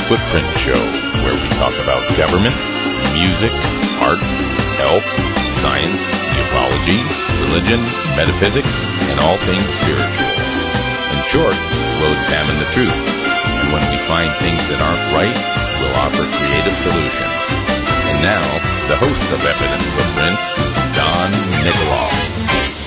Footprint Show, where we talk about government, music, art, health, science, ufology, religion, metaphysics, and all things spiritual. In short, we'll examine the truth, and when we find things that aren't right, we'll offer creative solutions. And now, the host of Evident Footprints, Don Nikoloff.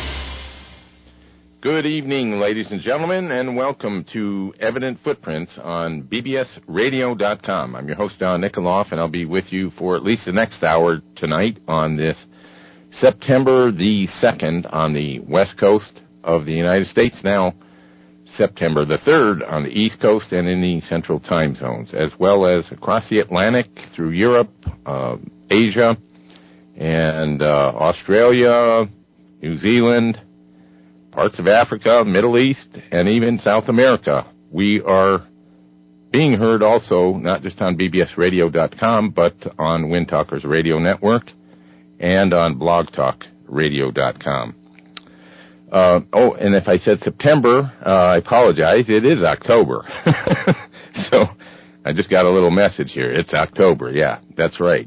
Good evening, ladies and gentlemen, and welcome to Evident Footprints on bbsradio.com. I'm your host, Don Nikoloff, and I'll be with you for at least the next hour tonight on this September the 2nd on the west coast of the United States, now September the 3rd on the east coast and in the central time zones, as well as across the Atlantic through Europe, Asia, and Australia, New Zealand, parts of Africa, Middle East, and even South America. We are being heard also, not just on bbsradio.com, but on Windtalkers Radio Network and on blogtalkradio.com. And if I said September, I apologize. It is October. So I just got a little message here. It's October. Yeah, that's right.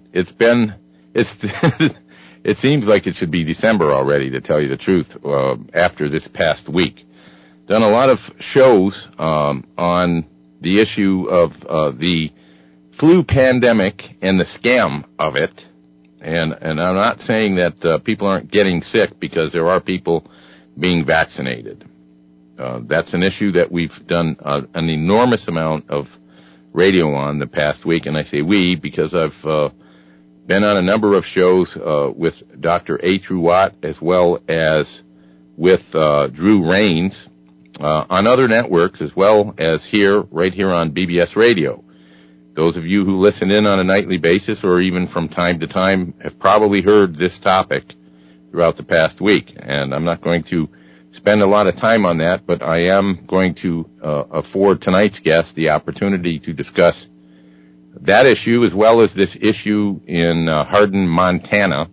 It seems like it should be December already, to tell you the truth, after this past week. Done a lot of shows on the issue of the flu pandemic and the scam of it. And I'm not saying that people aren't getting sick, because there are people being vaccinated. That's an issue that we've done an enormous amount of radio on the past week. And I say we because I've been on a number of shows with Dr. A. Truwatt, as well as with Drew Rains on other networks, as well as right here on BBS Radio. Those of you who listen in on a nightly basis, or even from time to time, have probably heard this topic throughout the past week. And I'm not going to spend a lot of time on that, but I am going to afford tonight's guest the opportunity to discuss that issue, as well as this issue in Hardin, Montana.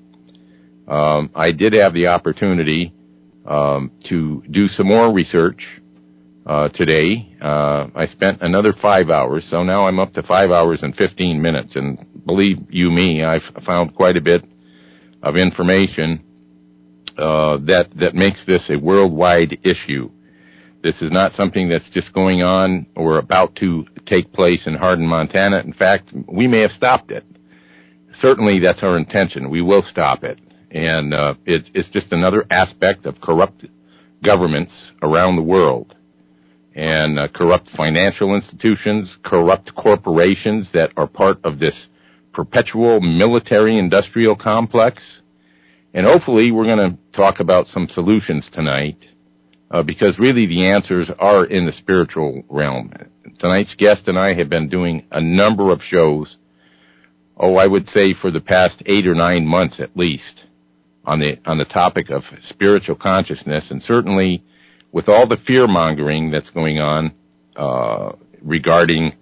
I did have the opportunity to do some more research today. I spent another 5 hours, so now I'm up to 5 hours and 15 minutes. And believe you me, I've found quite a bit of information that makes this a worldwide issue. This is not something that's just going on or about to take place in Hardin, Montana. In fact, we may have stopped it. Certainly, that's our intention. We will stop it. And it's just another aspect of corrupt governments around the world, and corrupt financial institutions, corrupt corporations that are part of this perpetual military-industrial complex. And hopefully, we're going to talk about some solutions tonight. Because really the answers are in the spiritual realm. Tonight's guest and I have been doing a number of shows, I would say for the past 8 or 9 months at least, on the topic of spiritual consciousness, and certainly with all the fear-mongering that's going on regarding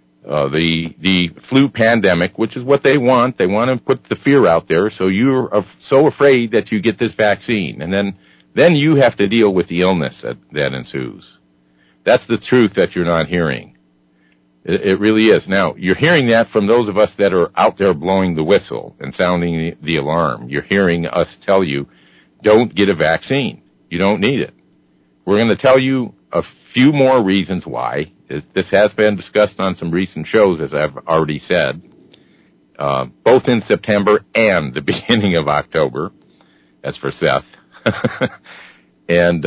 the flu pandemic, which is what they want. They want to put the fear out there, so you're so afraid that you get this vaccine, and then you have to deal with the illness that ensues. That's the truth that you're not hearing. It really is. Now, you're hearing that from those of us that are out there blowing the whistle and sounding the alarm. You're hearing us tell you, don't get a vaccine. You don't need it. We're going to tell you a few more reasons why. This has been discussed on some recent shows, as I've already said, both in September and the beginning of October. That's for Seth. And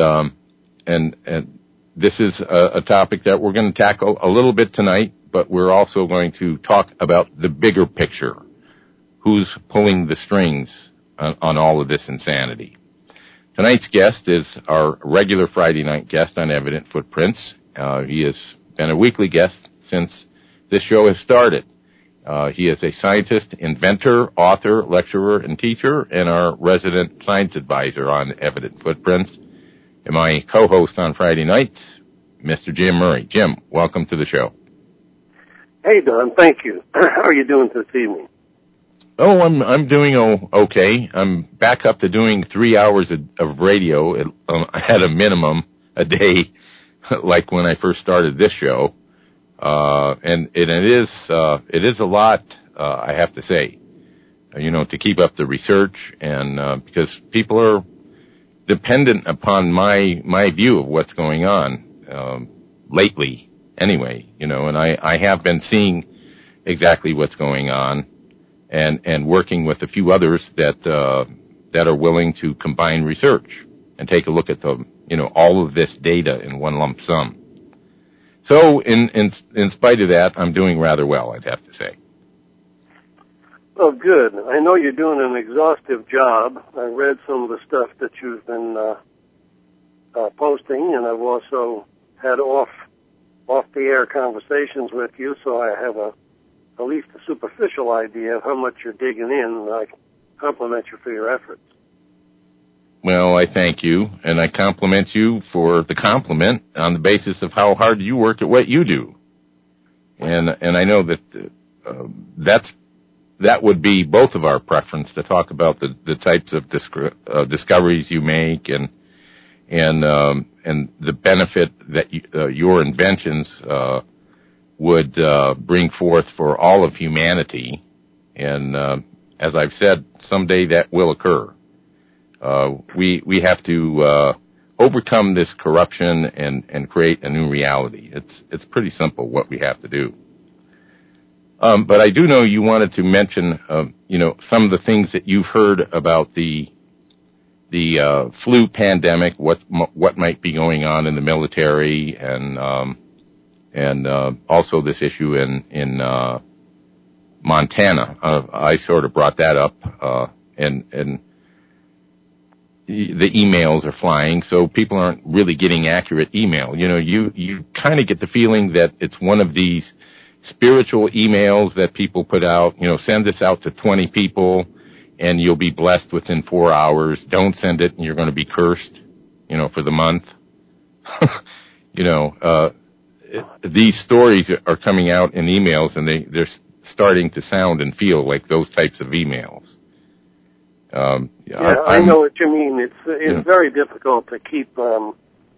this is a topic that we're going to tackle a little bit tonight, but we're also going to talk about the bigger picture. Who's pulling the strings on all of this insanity? Tonight's guest is our regular Friday night guest on Evident Footprints. He has been a weekly guest since this show has started. He is a scientist, inventor, author, lecturer, and teacher, and our resident science advisor on Evident Footprints. And my co-host on Friday nights, Mr. Jim Murray. Jim, welcome to the show. Hey, Don. Thank you. How are you doing this evening? Oh, I'm doing okay. I'm back up to doing 3 hours of radio at a minimum a day, like when I first started this show. And it is a lot, I have to say, to keep up the research, and because people are dependent upon my view of what's going on lately anyway, and I have been seeing exactly what's going on, and working with a few others that are willing to combine research and take a look at all of this data in one lump sum. So in spite of that, I'm doing rather well, I'd have to say. Oh, good. I know you're doing an exhaustive job. I read some of the stuff that you've been posting, and I've also had off-the-air conversations with you, so I have at least a superficial idea of how much you're digging in, and I compliment you for your efforts. Well, I thank you, and I compliment you for the compliment on the basis of how hard you work at what you do. And I know that that would be both of our preference, to talk about the types of discoveries you make and the benefit that your inventions would bring forth for all of humanity. And as I've said, someday that will occur. We have to overcome this corruption and create a new reality. It's pretty simple what we have to do. But I do know you wanted to mention, some of the things that you've heard about the flu pandemic, what might be going on in the military, and also this issue in Montana. I sort of brought that up, and the emails are flying, so people aren't really getting accurate email. You kind of get the feeling that it's one of these spiritual emails that people put out. Send this out to 20 people, and you'll be blessed within 4 hours. Don't send it, and you're going to be cursed, for the month. These stories are coming out in emails, and they're starting to sound and feel like those types of emails. I know what you mean. It's very difficult to keep an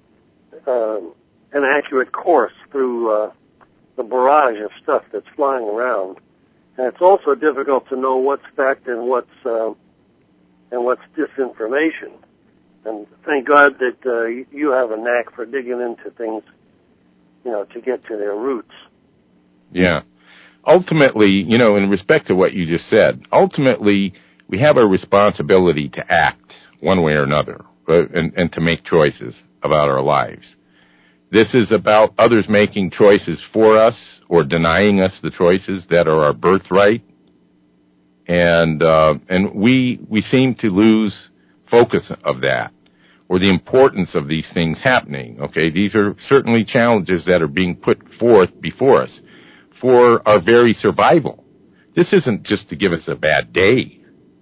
accurate course through the barrage of stuff that's flying around, and it's also difficult to know what's fact and what's disinformation. And thank God that you have a knack for digging into things, to get to their roots. Yeah. Ultimately, in respect to what you just said, ultimately we have a responsibility to act one way or another, and to make choices about our lives. This is about others making choices for us or denying us the choices that are our birthright. And we seem to lose focus of that, or the importance of these things happening. Okay, these are certainly challenges that are being put forth before us for our very survival. This isn't just to give us a bad day,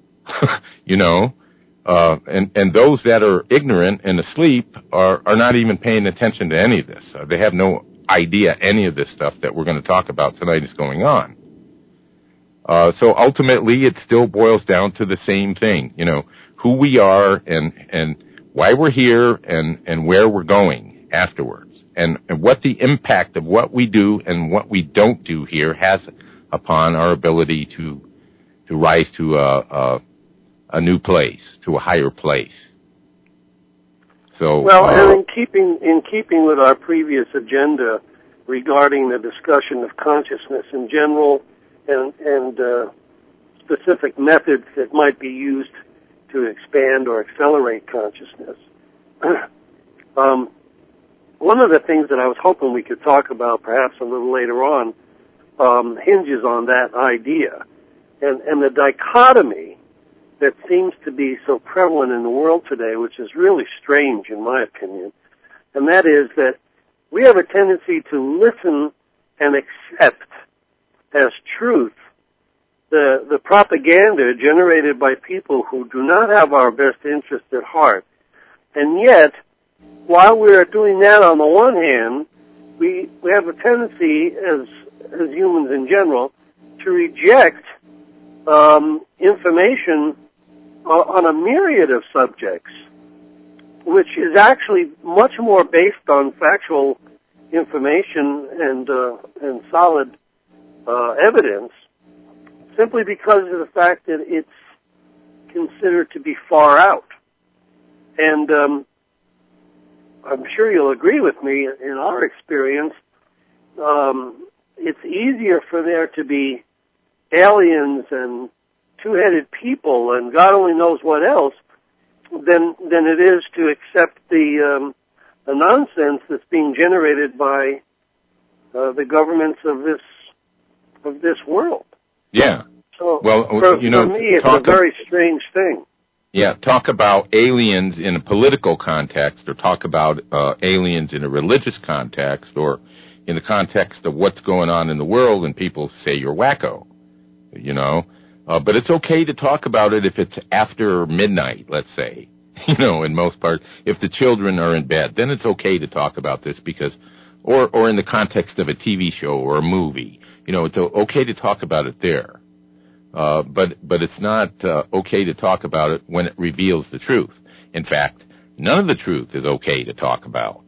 and those that are ignorant and asleep are not even paying attention to any of this. They have no idea any of this stuff that we're going to talk about tonight is going on. So ultimately, it still boils down to the same thing, who we are and why we're here and where we're going afterwards, and what the impact of what we do and what we don't do here has upon our ability to rise to a new place, to a higher place. So, and in keeping with our previous agenda regarding the discussion of consciousness in general and specific methods that might be used to expand or accelerate consciousness, one of the things that I was hoping we could talk about perhaps a little later on hinges on that idea and the dichotomy that seems to be so prevalent in the world today, which is really strange in my opinion, and that is that we have a tendency to listen and accept as truth the propaganda generated by people who do not have our best interest at heart. And yet, while we are doing that on the one hand, we have a tendency as humans in general to reject information on a myriad of subjects, which is actually much more based on factual information and solid evidence, simply because of the fact that it's considered to be far out. And I'm sure you'll agree with me, in our experience, it's easier for there to be aliens and two-headed people and God only knows what else than it is to accept the nonsense that's being generated by the governments of this world. Yeah. So, well, for me, it's a very strange thing. Yeah, talk about aliens in a political context, or talk about aliens in a religious context, or in the context of what's going on in the world, and people say you're wacko, you know. But it's okay to talk about it if it's after midnight, let's say, you know, in most parts. If the children are in bed, then it's okay to talk about this because, or in the context of a TV show or a movie, you know, it's okay to talk about it there. But it's not okay to talk about it when it reveals the truth. In fact, none of the truth is okay to talk about.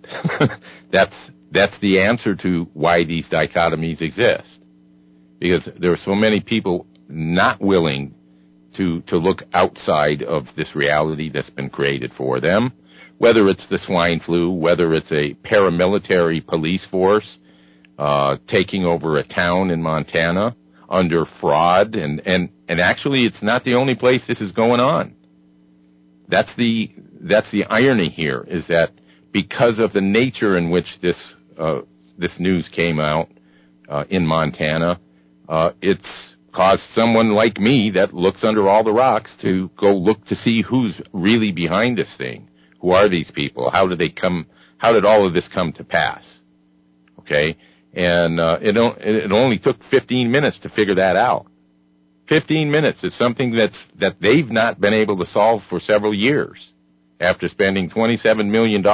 That's the answer to why these dichotomies exist. Because there are so many people not willing to look outside of this reality that's been created for them, whether it's the swine flu, whether it's a paramilitary police force taking over a town in Montana under fraud, and actually it's not the only place this is going on. That's the irony here, is that because of the nature in which this news came out in Montana, it's caused someone like me that looks under all the rocks to go look to see who's really behind this thing. Who are these people? How did all of this come to pass? Okay? And it only took 15 minutes to figure that out. 15 minutes. It's something that they've not been able to solve for several years after spending $27 million.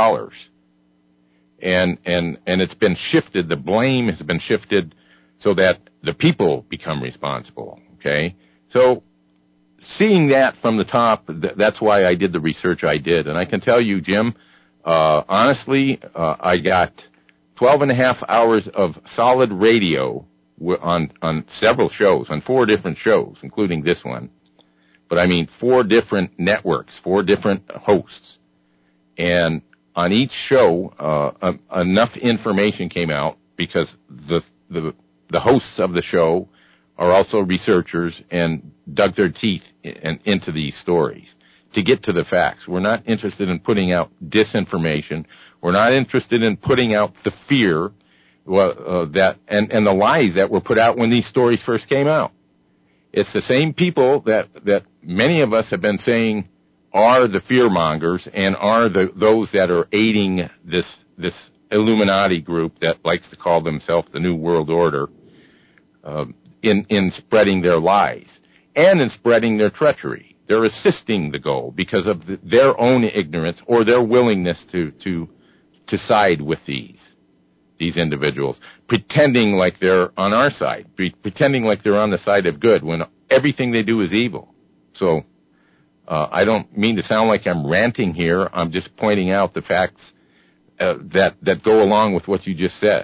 And it's been shifted. The blame has been shifted so that the people become responsible. Okay? So seeing that from the top, that's why I did the research I did. And I can tell you, Jim, honestly, I got 12 and a half hours of solid radio on several shows, on 4 different shows, including this one. But I mean 4 different networks, 4 different hosts. And on each show, enough information came out because the hosts of the show are also researchers and dug their teeth into these stories to get to the facts. We're not interested in putting out disinformation. We're not interested in putting out the fear that and the lies that were put out when these stories first came out. It's the same people that many of us have been saying are the fearmongers and are those that are aiding this Illuminati group that likes to call themselves the New World Order in spreading their lies and in spreading their treachery. They're assisting the goal because of their own ignorance or their willingness to side with these individuals, pretending like they're on our side, pretending like they're on the side of good when everything they do is evil. So I don't mean to sound like I'm ranting here. I'm just pointing out the facts that go along with what you just said,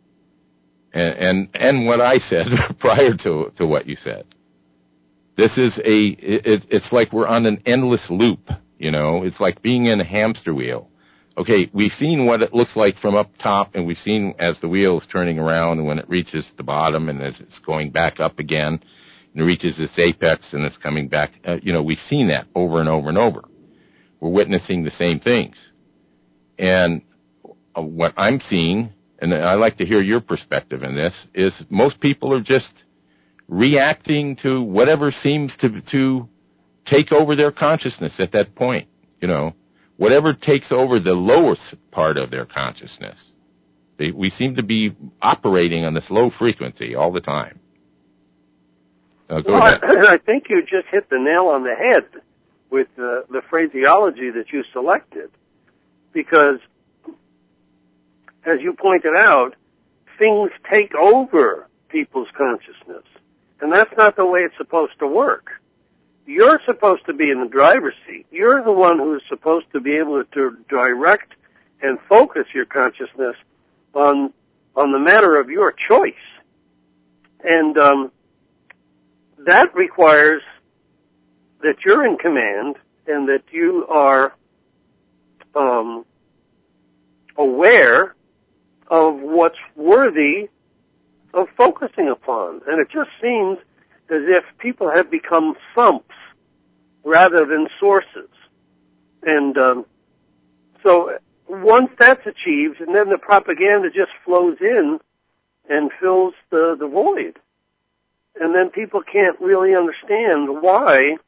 and what I said prior to what you said. This is it's like we're on an endless loop, you know. It's like being in a hamster wheel. Okay, we've seen what it looks like from up top, and we've seen as the wheel is turning around and when it reaches the bottom and as it's going back up again, and it reaches its apex and it's coming back. We've seen that over and over and over. We're witnessing the same things. And what I'm seeing, and I'd like to hear your perspective in this, is most people are just reacting to whatever seems to take over their consciousness at that point, you know. Whatever takes over the lowest part of their consciousness. We seem to be operating on this low frequency all the time. Go ahead. I think you just hit the nail on the head with the phraseology that you selected. Because, as you pointed out, things take over people's consciousness. And that's not the way it's supposed to work. You're supposed to be in the driver's seat. You're the one who's supposed to be able to direct and focus your consciousness on the matter of your choice. And that requires that you're in command and that you are aware of what's worthy of focusing upon. And it just seems as if people have become sumps rather than sources. And so once that's achieved, and then the propaganda just flows in and fills the void. And then people can't really understand why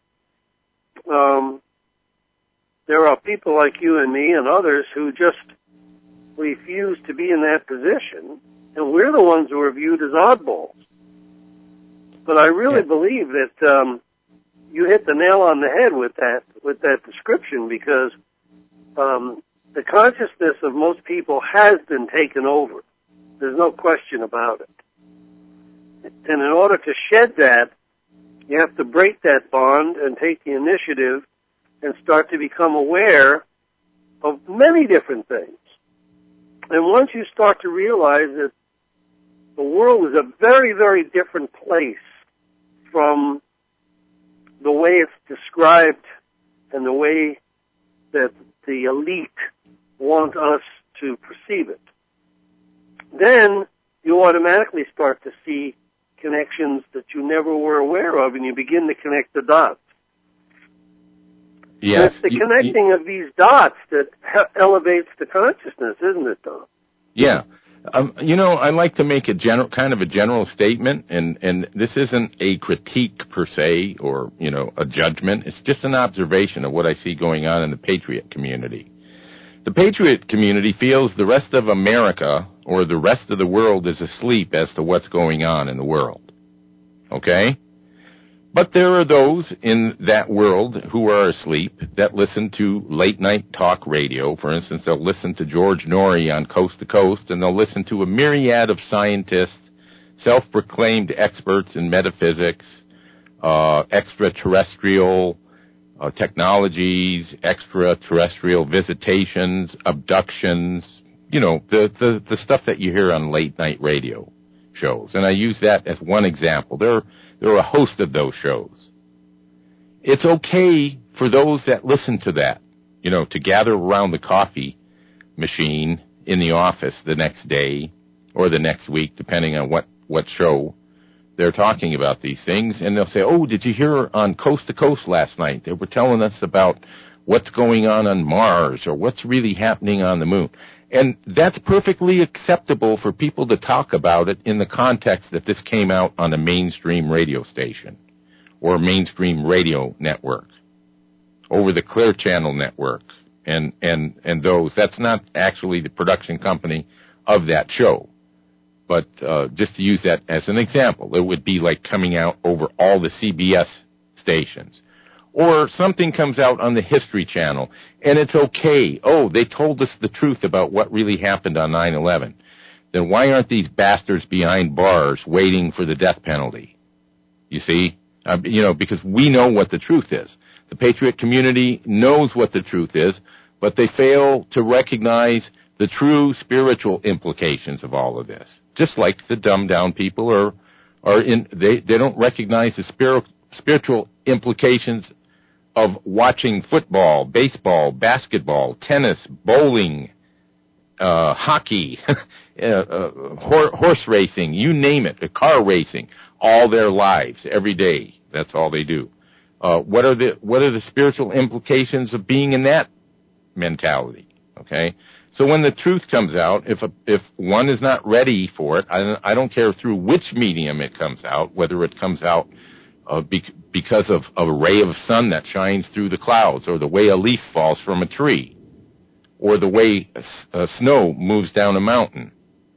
there are people like you and me and others who just refuse to be in that position, and we're the ones who are viewed as oddballs. But I really believe that you hit the nail on the head with that description, because the consciousness of most people has been taken over. There's no question about it. And in order to shed that, you have to break that bond and take the initiative and start to become aware of many different things. And once you start to realize that the world is a very, very different place from the way it's described and the way that the elite want us to perceive it, then you automatically start to see connections that you never were aware of, and you begin to connect the dots. Yes. And it's the connecting of these dots that elevates the consciousness, isn't it, Tom? Yeah. I like to make a general statement, and this isn't a critique per se or, a judgment. It's just an observation of what I see going on in the Patriot community. The Patriot community feels the rest of America or the rest of the world is asleep as to what's going on in the world. Okay? But there are those in that world who are asleep that listen to late-night talk radio. For instance, they'll listen to George Norrie on Coast to Coast, and they'll listen to a myriad of scientists, self-proclaimed experts in metaphysics, extraterrestrial technologies, extraterrestrial visitations, abductions, the stuff that you hear on late-night radio shows. And I use that as one example. There are a host of those shows. It's okay for those that listen to that, to gather around the coffee machine in the office the next day or the next week, depending on what show they're talking about these things. And they'll say, oh, did you hear on Coast to Coast last night? They were telling us about what's going on Mars or what's really happening on the moon. And that's perfectly acceptable for people to talk about it in the context that this came out on a mainstream radio station or mainstream radio network, over the Clear Channel network, and those. That's not actually the production company of that show. But just to use that as an example, it would be like coming out over all the CBS stations. Or something comes out on the History Channel, and it's okay. Oh, they told us the truth about what really happened on 9/11. Then why aren't these bastards behind bars waiting for the death penalty? You see? Because we know what the truth is. The Patriot community knows what the truth is, but they fail to recognize the true spiritual implications of all of this. Just like the dumbed-down people they don't recognize the spiritual implications of watching football, baseball, basketball, tennis, bowling, hockey, horse racing, you name it, car racing, all their lives, every day. That's all they do. What are the spiritual implications of being in that mentality? Okay? So when the truth comes out, if one is not ready for it, I don't care through which medium it comes out, whether it comes out because of a ray of sun that shines through the clouds, or the way a leaf falls from a tree, or the way snow moves down a mountain.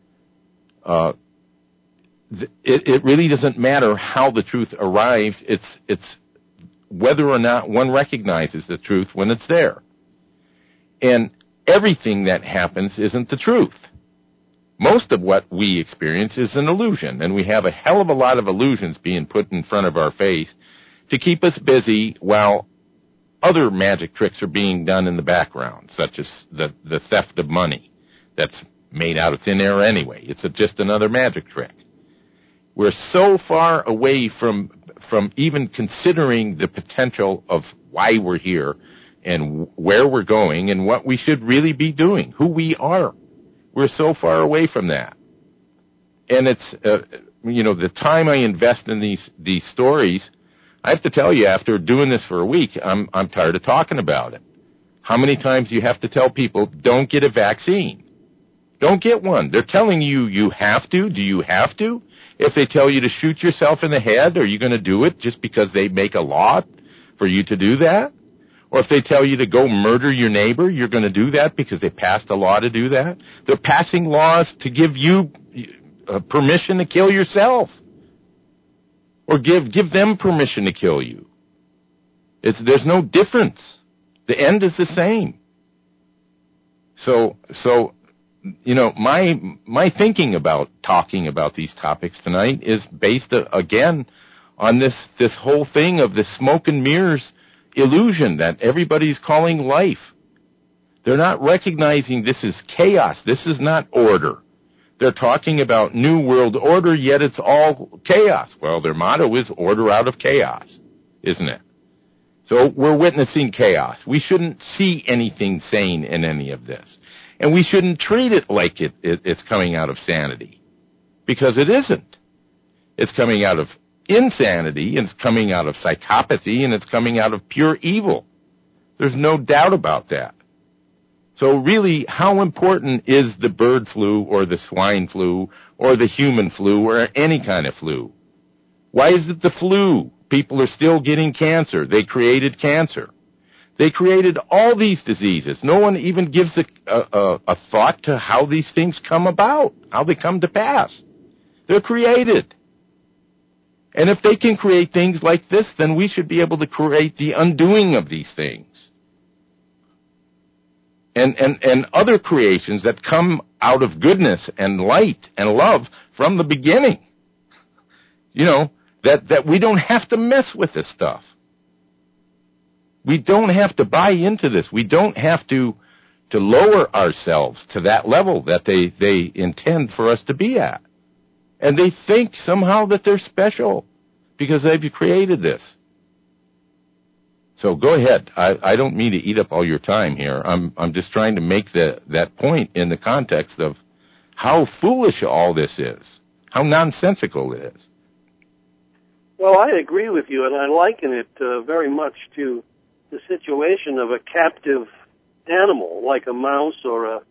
It really doesn't matter how the truth arrives. It's whether or not one recognizes the truth when it's there. And everything that happens isn't the truth. Most of what we experience is an illusion, and we have a hell of a lot of illusions being put in front of our face to keep us busy while other magic tricks are being done in the background, such as the theft of money that's made out of thin air anyway. It's just another magic trick. We're so far away from even considering the potential of why we're here and where we're going and what we should really be doing, who we are. We're so far away from that. And it's, the time I invest in these stories, I have to tell you, after doing this for a week, I'm tired of talking about it. How many times do you have to tell people, don't get a vaccine? Don't get one. They're telling you you have to. Do you have to? If they tell you to shoot yourself in the head, are you going to do it just because they make a law for you to do that? Or if they tell you to go murder your neighbor, you're going to do that because they passed a law to do that? They're passing laws to give you permission to kill yourself. Or give them permission to kill you. There's no difference. The end is the same. So my thinking about talking about these topics tonight is based again on this whole thing of the smoke and mirrors illusion that everybody's calling life. They're not recognizing this is chaos. This is not order. They're talking about new world order, yet it's all chaos. Well, their motto is order out of chaos, isn't it? So we're witnessing chaos. We shouldn't see anything sane in any of this. And we shouldn't treat it like it's coming out of sanity. Because it isn't. It's coming out of insanity, and it's coming out of psychopathy, and it's coming out of pure evil. There's no doubt about that. So really, how important is the bird flu or the swine flu or the human flu or any kind of flu? Why is it the flu? People are still getting cancer. They created cancer. They created all these diseases. No one even gives a thought to how these things come about, how they come to pass. They're created. And if they can create things like this, then we should be able to create the undoing of these things. And other creations that come out of goodness and light and love from the beginning. That we don't have to mess with this stuff. We don't have to buy into this. We don't have to lower ourselves to that level that they intend for us to be at. And they think somehow that they're special because they've created this. So go ahead. I don't mean to eat up all your time here. I'm just trying to make that point in the context of how foolish all this is, how nonsensical it is. Well, I agree with you, and I liken it very much to the situation of a captive animal, like a mouse or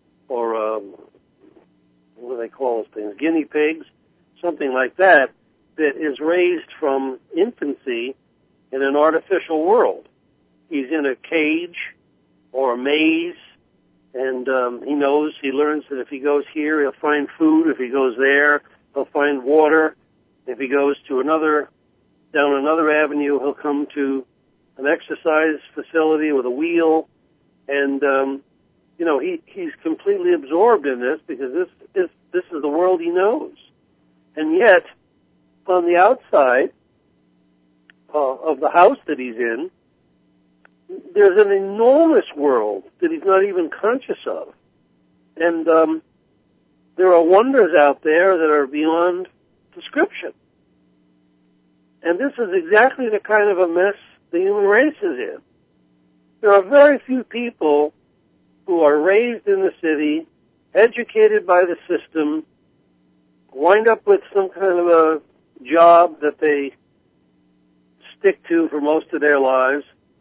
what do they call those things, guinea pigs, something like that is raised from infancy in an artificial world. He's in a cage or a maze, and he learns that if he goes here, he'll find food. If he goes there, he'll find water. If he goes to down another avenue, he'll come to an exercise facility with a wheel, and he's completely absorbed in this because this is the world he knows. And yet, on the outside of the house that he's in, there's an enormous world that he's not even conscious of. And there are wonders out there that are beyond description. And this is exactly the kind of a mess the human race is in. There are very few people who are raised in the city, educated by the system, wind up with some kind of a job that they stick to for most of their lives,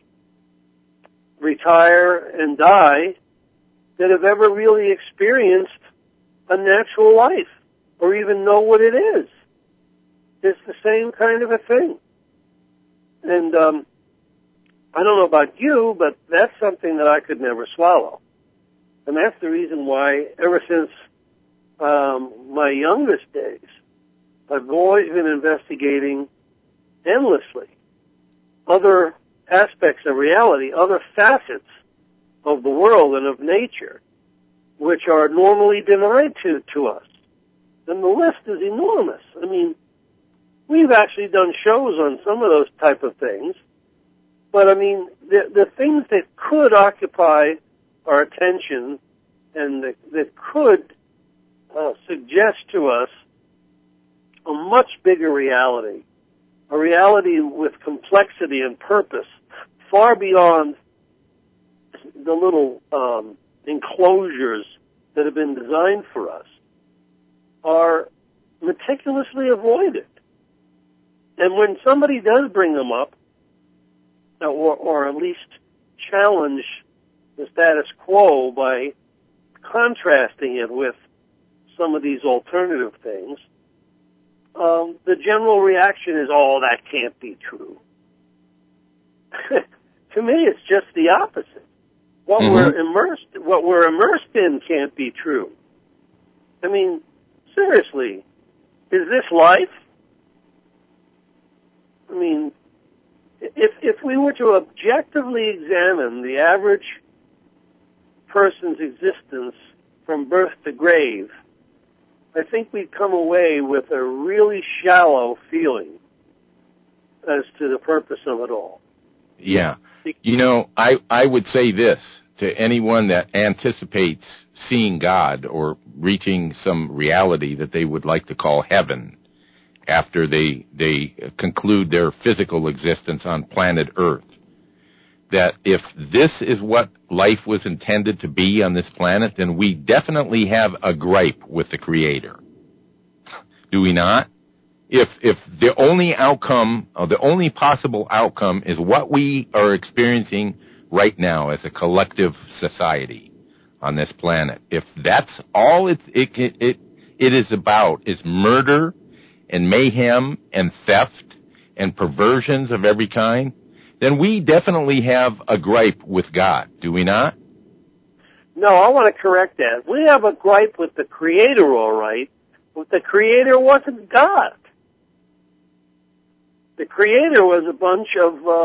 retire and die, that have ever really experienced a natural life or even know what it is. It's the same kind of a thing. And I don't know about you, but that's something that I could never swallow. And that's the reason why, ever since my youngest days, I've always been investigating endlessly other aspects of reality, other facets of the world and of nature, which are normally denied to us. And the list is enormous. I mean, we've actually done shows on some of those type of things, but I mean, the things that could occupy our attention and that could suggest to us a much bigger reality, a reality with complexity and purpose far beyond the little enclosures that have been designed for us, are meticulously avoided. And when somebody does bring them up, or at least challenge the status quo by contrasting it with some of these alternative things, the general reaction is, oh, that can't be true. To me, it's just the opposite. What we're immersed in can't be true. I mean, seriously, is this life? I mean, if we were to objectively examine the average person's existence from birth to grave, I think we'd come away with a really shallow feeling as to the purpose of it all. Yeah. You know, I would say this to anyone that anticipates seeing God or reaching some reality that they would like to call heaven after they conclude their physical existence on planet Earth, that if this is what life was intended to be on this planet, then we definitely have a gripe with the Creator. Do we not? If the only outcome, or the only possible outcome, is what we are experiencing right now as a collective society on this planet, if that's all it is about, is murder and mayhem and theft and perversions of every kind, then we definitely have a gripe with God, do we not? No, I want to correct that. We have a gripe with the Creator, all right, but the Creator wasn't God. The Creator was a bunch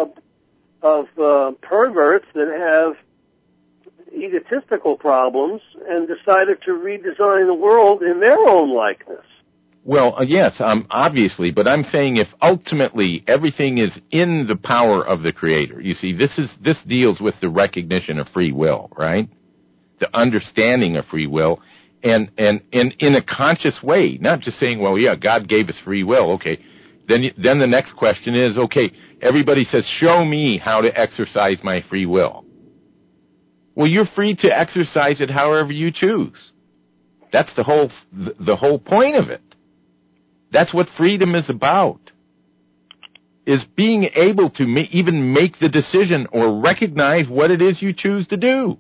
of perverts that have egotistical problems and decided to redesign the world in their own likeness. Well, yes, obviously, but I'm saying if ultimately everything is in the power of the Creator, you see, this deals with the recognition of free will, right? The understanding of free will, and in a conscious way, not just saying, well, yeah, God gave us free will, okay. Then the next question is, okay, everybody says, show me how to exercise my free will. Well, you're free to exercise it however you choose. That's the whole point of it. That's what freedom is about, is being able to even make the decision or recognize what it is you choose to do.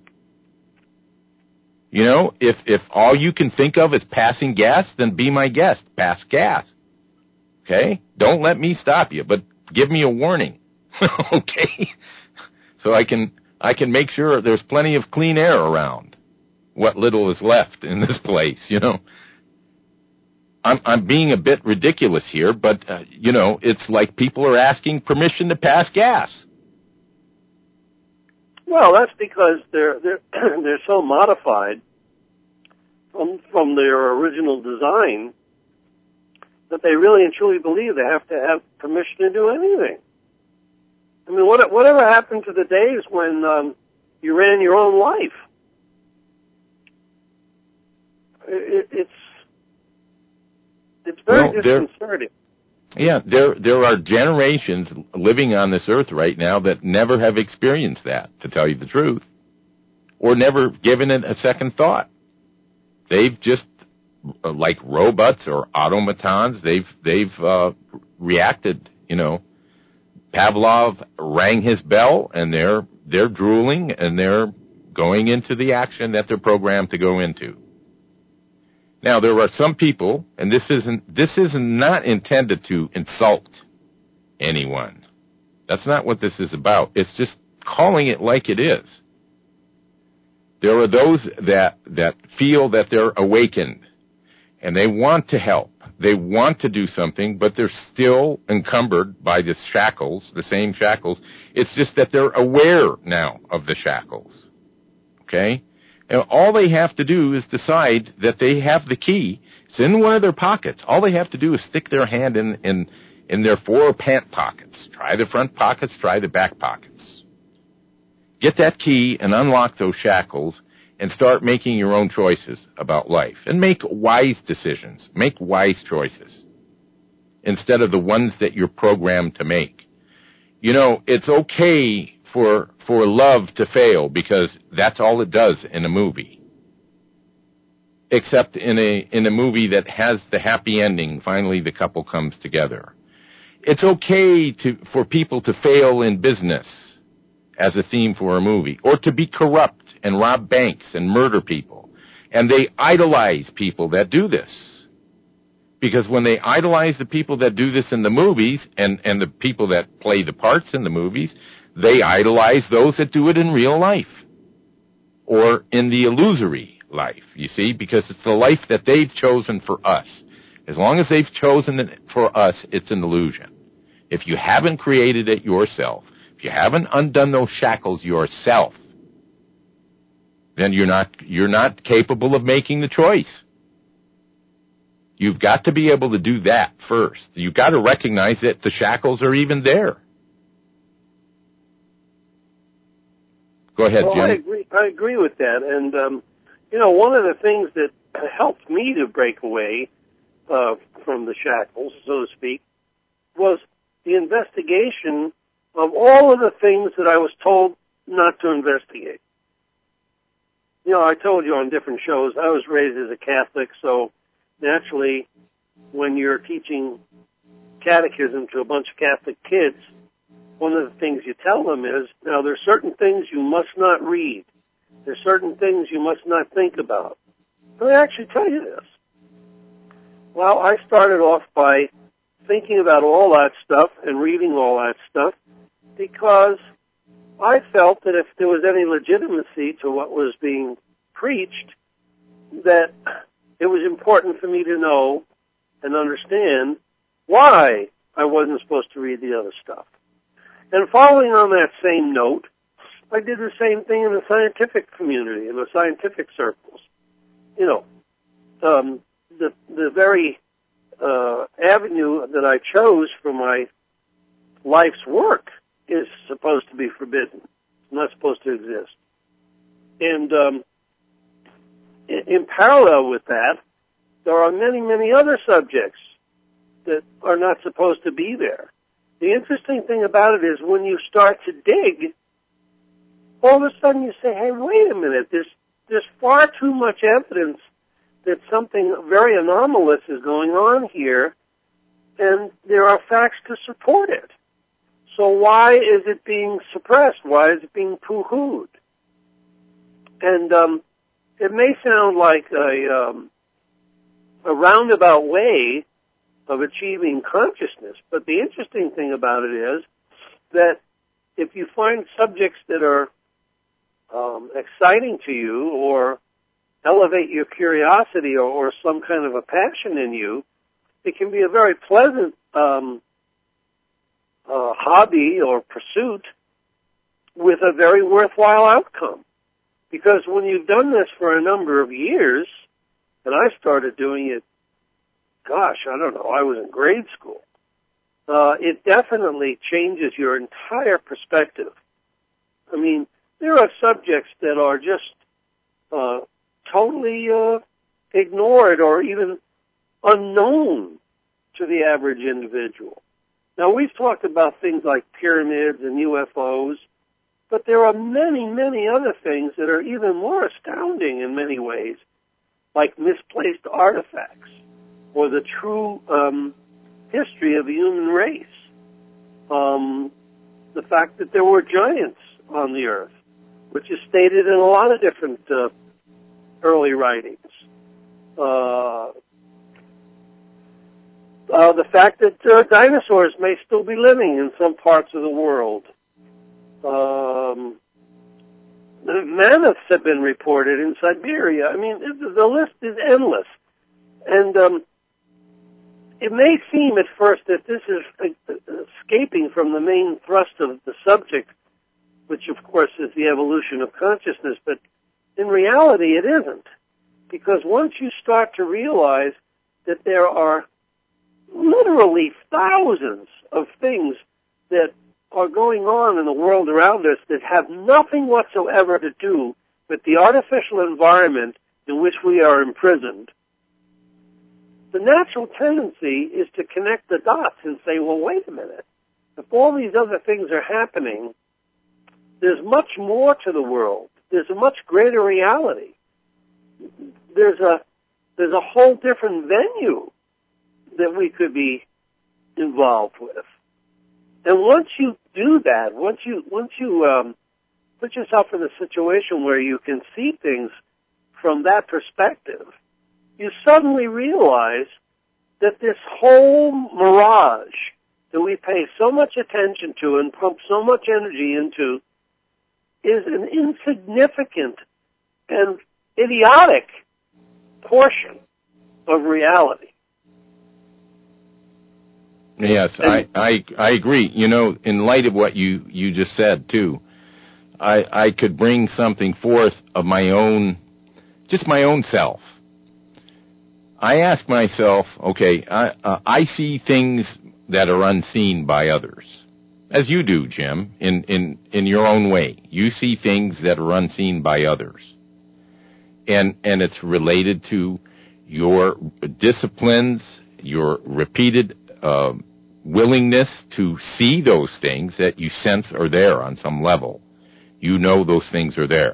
You know, if all you can think of is passing gas, then be my guest, pass gas. Okay? Don't let me stop you, but give me a warning. Okay? So I can make sure there's plenty of clean air around what little is left in this place, you know. I'm being a bit ridiculous here, but, you know, it's like people are asking permission to pass gas. Well, that's because they're so modified from their original design that they really and truly believe they have to have permission to do anything. I mean, whatever happened to the days when you ran your own life? It's very disconcerting. Yeah, there are generations living on this earth right now that never have experienced that, to tell you the truth, or never given it a second thought. They've just, like robots or automatons, they've reacted. You know, Pavlov rang his bell, and they're drooling, and they're going into the action that they're programmed to go into. Now, there are some people, and this is not intended to insult anyone. That's not what this is about. It's just calling it like it is. There are those that feel that they're awakened, and they want to help. They want to do something, but they're still encumbered by the shackles, the same shackles. It's just that they're aware now of the shackles. Okay? And all they have to do is decide that they have the key. It's in one of their pockets. All they have to do is stick their hand in their 4 pant pockets. Try the front pockets, try the back pockets. Get that key and unlock those shackles, and start making your own choices about life and make wise decisions, make wise choices instead of the ones that you're programmed to make. You know, it's okay for love to fail because that's all it does in a movie. Except in a movie that has the happy ending, finally the couple comes together. It's okay for people to fail in business as a theme for a movie, or to be corrupt and rob banks and murder people. And they idolize people that do this. Because when they idolize the people that do this in the movies, and the people that play the parts in the movies, they idolize those that do it in real life. Or in the illusory life, you see, because it's the life that they've chosen for us. As long as they've chosen it for us, it's an illusion. If you haven't created it yourself, if you haven't undone those shackles yourself, then you're not capable of making the choice. You've got to be able to do that first. You've got to recognize that the shackles are even there. Go ahead, Jim. I agree with that. And, one of the things that helped me to break away from the shackles, so to speak, was the investigation of all of the things that I was told not to investigate. You know, I told you on different shows, I was raised as a Catholic, so naturally, when you're teaching catechism to a bunch of Catholic kids, one of the things you tell them is, now there's certain things you must not read. There's certain things you must not think about. And I actually tell you this. Well, I started off by thinking about all that stuff and reading all that stuff because I felt that if there was any legitimacy to what was being preached, that it was important for me to know and understand why I wasn't supposed to read the other stuff. And following on that same note, I did the same thing in the scientific community, in the scientific circles. You know, the very avenue that I chose for my life's work is supposed to be forbidden. It's not supposed to exist. And in parallel with that, there are many, many other subjects that are not supposed to be there. The interesting thing about it is when you start to dig, all of a sudden you say, hey, wait a minute, there's far too much evidence that something very anomalous is going on here, and there are facts to support it. So why is it being suppressed? Why is it being poo-hooed? And it may sound like a roundabout way of achieving consciousness, but the interesting thing about it is that if you find subjects that are exciting to you or elevate your curiosity or some kind of a passion in you, it can be a very pleasant hobby or pursuit with a very worthwhile outcome. Because when you've done this for a number of years, and I started doing it, I don't know, I was in grade school, it definitely changes your entire perspective. I mean, there are subjects that are just totally ignored or even unknown to the average individual. Now, we've talked about things like pyramids and UFOs, but there are many, many other things that are even more astounding in many ways, like misplaced artifacts or the true history of the human race. The fact that there were giants on the earth, which is stated in a lot of different early writings. The fact that dinosaurs may still be living in some parts of the world. The mammoths have been reported in Siberia. I mean, the list is endless. And it may seem at first that this is escaping from the main thrust of the subject, which of course is the evolution of consciousness, but in reality it isn't. Because once you start to realize that there are literally thousands of things that are going on in the world around us that have nothing whatsoever to do with the artificial environment in which we are imprisoned, the natural tendency is to connect the dots and say, well, wait a minute. If all these other things are happening, there's much more to the world. There's a much greater reality. There's a whole different venue that we could be involved with. And once you do that, once you put yourself in a situation where you can see things from that perspective, you suddenly realize that this whole mirage that we pay so much attention to and pump so much energy into is an insignificant and idiotic portion of reality. Yes, I agree. You know, in light of what you just said, too, I could bring something forth of my own, just my own self. I ask myself, okay, I see things that are unseen by others, as you do, Jim, in your own way. You see things that are unseen by others. And it's related to your disciplines, your repeated willingness to see those things that you sense are there on some level. You know those things are there.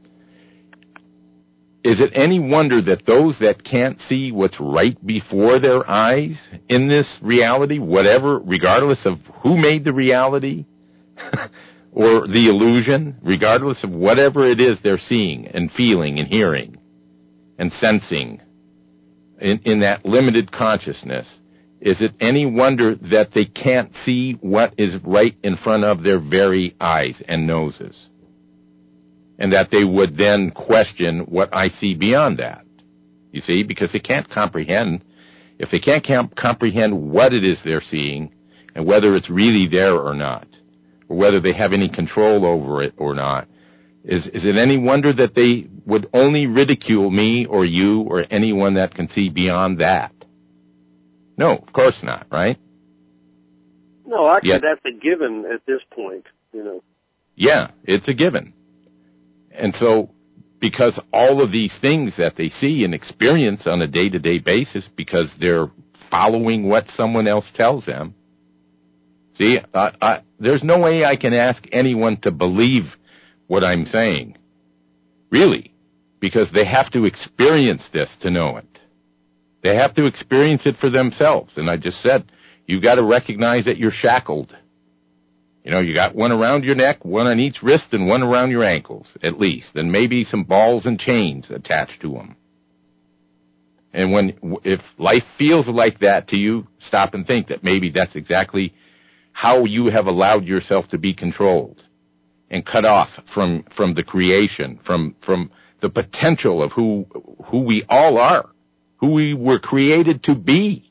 Is it any wonder that those that can't see what's right before their eyes in this reality, whatever, regardless of who made the reality or the illusion, regardless of whatever it is they're seeing and feeling and hearing and sensing in that limited consciousness, is it any wonder that they can't see what is right in front of their very eyes and noses? And that they would then question what I see beyond that. You see, because they can't comprehend. If they can't comprehend what it is they're seeing and whether it's really there or not, or whether they have any control over it or not, is it any wonder that they would only ridicule me or you or anyone that can see beyond that? No, of course not, right? No, actually, that's a given at this point, you know. Yeah, it's a given. And so, because all of these things that they see and experience on a day-to-day basis, because they're following what someone else tells them, see, there's no way I can ask anyone to believe what I'm saying, really, because they have to experience this to know it. They have to experience it for themselves. And I just said, you've got to recognize that you're shackled. You know, you got one around your neck, one on each wrist, and one around your ankles, at least. And maybe some balls and chains attached to them. And if life feels like that to you, stop and think that maybe that's exactly how you have allowed yourself to be controlled and cut off from the creation, from the potential of who we all are, who we were created to be.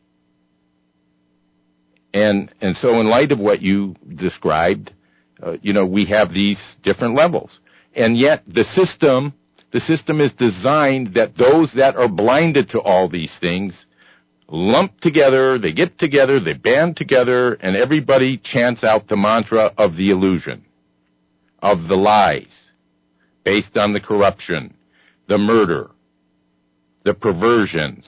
And so in light of what you described, we have these different levels. And yet the system is designed that those that are blinded to all these things lump together, they get together, they band together, and everybody chants out the mantra of the illusion, of the lies, based on the corruption, the murder, the perversions,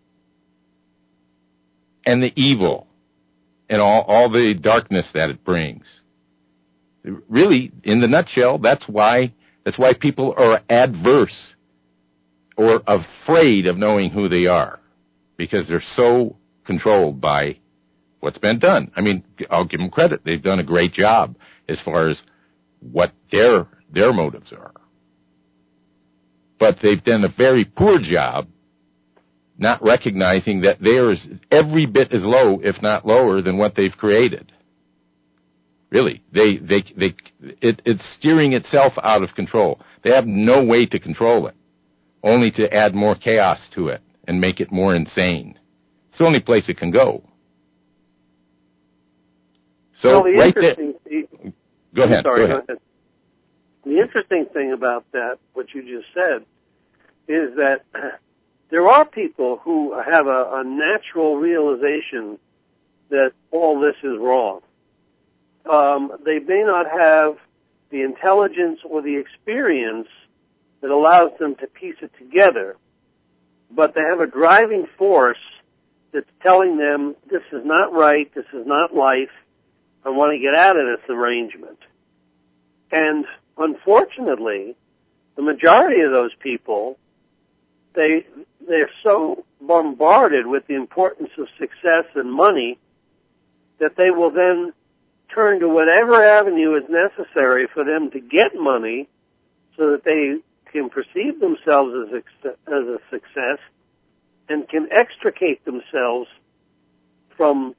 and the evil, and all the darkness that it brings. Really, in the nutshell, that's why people are adverse or afraid of knowing who they are, because they're so controlled by what's been done. I mean, I'll give them credit. They've done a great job as far as what their motives are. But they've done a very poor job not recognizing that they're every bit as low, if not lower, than what they've created. Really, it's steering itself out of control. They have no way to control it, only to add more chaos to it and make it more insane. It's the only place it can go. So, right there. Go ahead. The interesting thing about that, what you just said, is that there are people who have a natural realization that all this is wrong. They may not have the intelligence or the experience that allows them to piece it together, but they have a driving force that's telling them this is not right, this is not life, I want to get out of this arrangement. And unfortunately, the majority of those people, they're so bombarded with the importance of success and money that they will then turn to whatever avenue is necessary for them to get money so that they can perceive themselves as a success and can extricate themselves from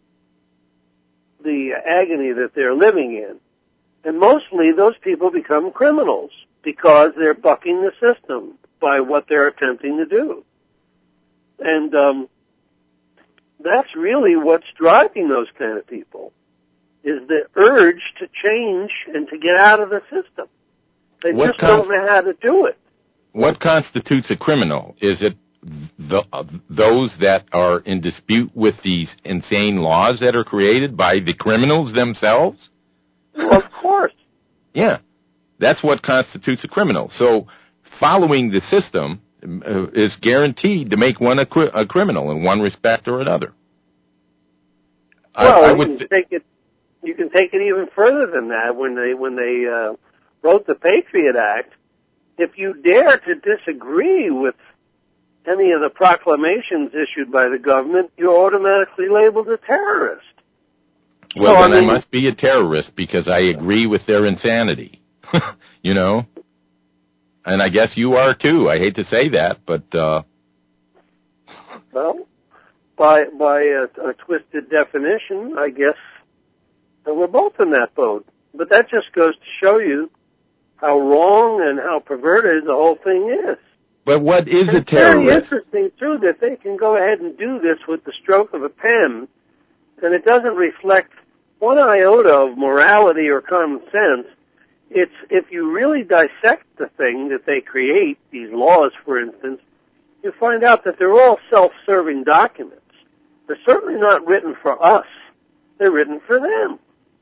the agony that they're living in. And mostly those people become criminals because they're bucking the system by what they're attempting to do. And that's really what's driving those kind of people, is the urge to change and to get out of the system. They just don't know how to do it. What constitutes a criminal? Is it those that are in dispute with these insane laws that are created by the criminals themselves? Well, of course. Yeah, that's what constitutes a criminal. So following the system is guaranteed to make one a criminal in one respect or another. Well, you can take it even further than that. When they wrote the Patriot Act, if you dare to disagree with any of the proclamations issued by the government, you're automatically labeled a terrorist. Well, so, then I must be a terrorist because I agree with their insanity, you know? And I guess you are too. I hate to say that, but... Well, by a twisted definition, I guess that we're both in that boat. But that just goes to show you how wrong and how perverted the whole thing is. But what is a terrorist? It's very interesting, too, that they can go ahead and do this with the stroke of a pen, and it doesn't reflect one iota of morality or common sense. It's, if you really dissect the thing that they create, these laws, for instance, you find out that they're all self-serving documents. They're certainly not written for us. They're written for them.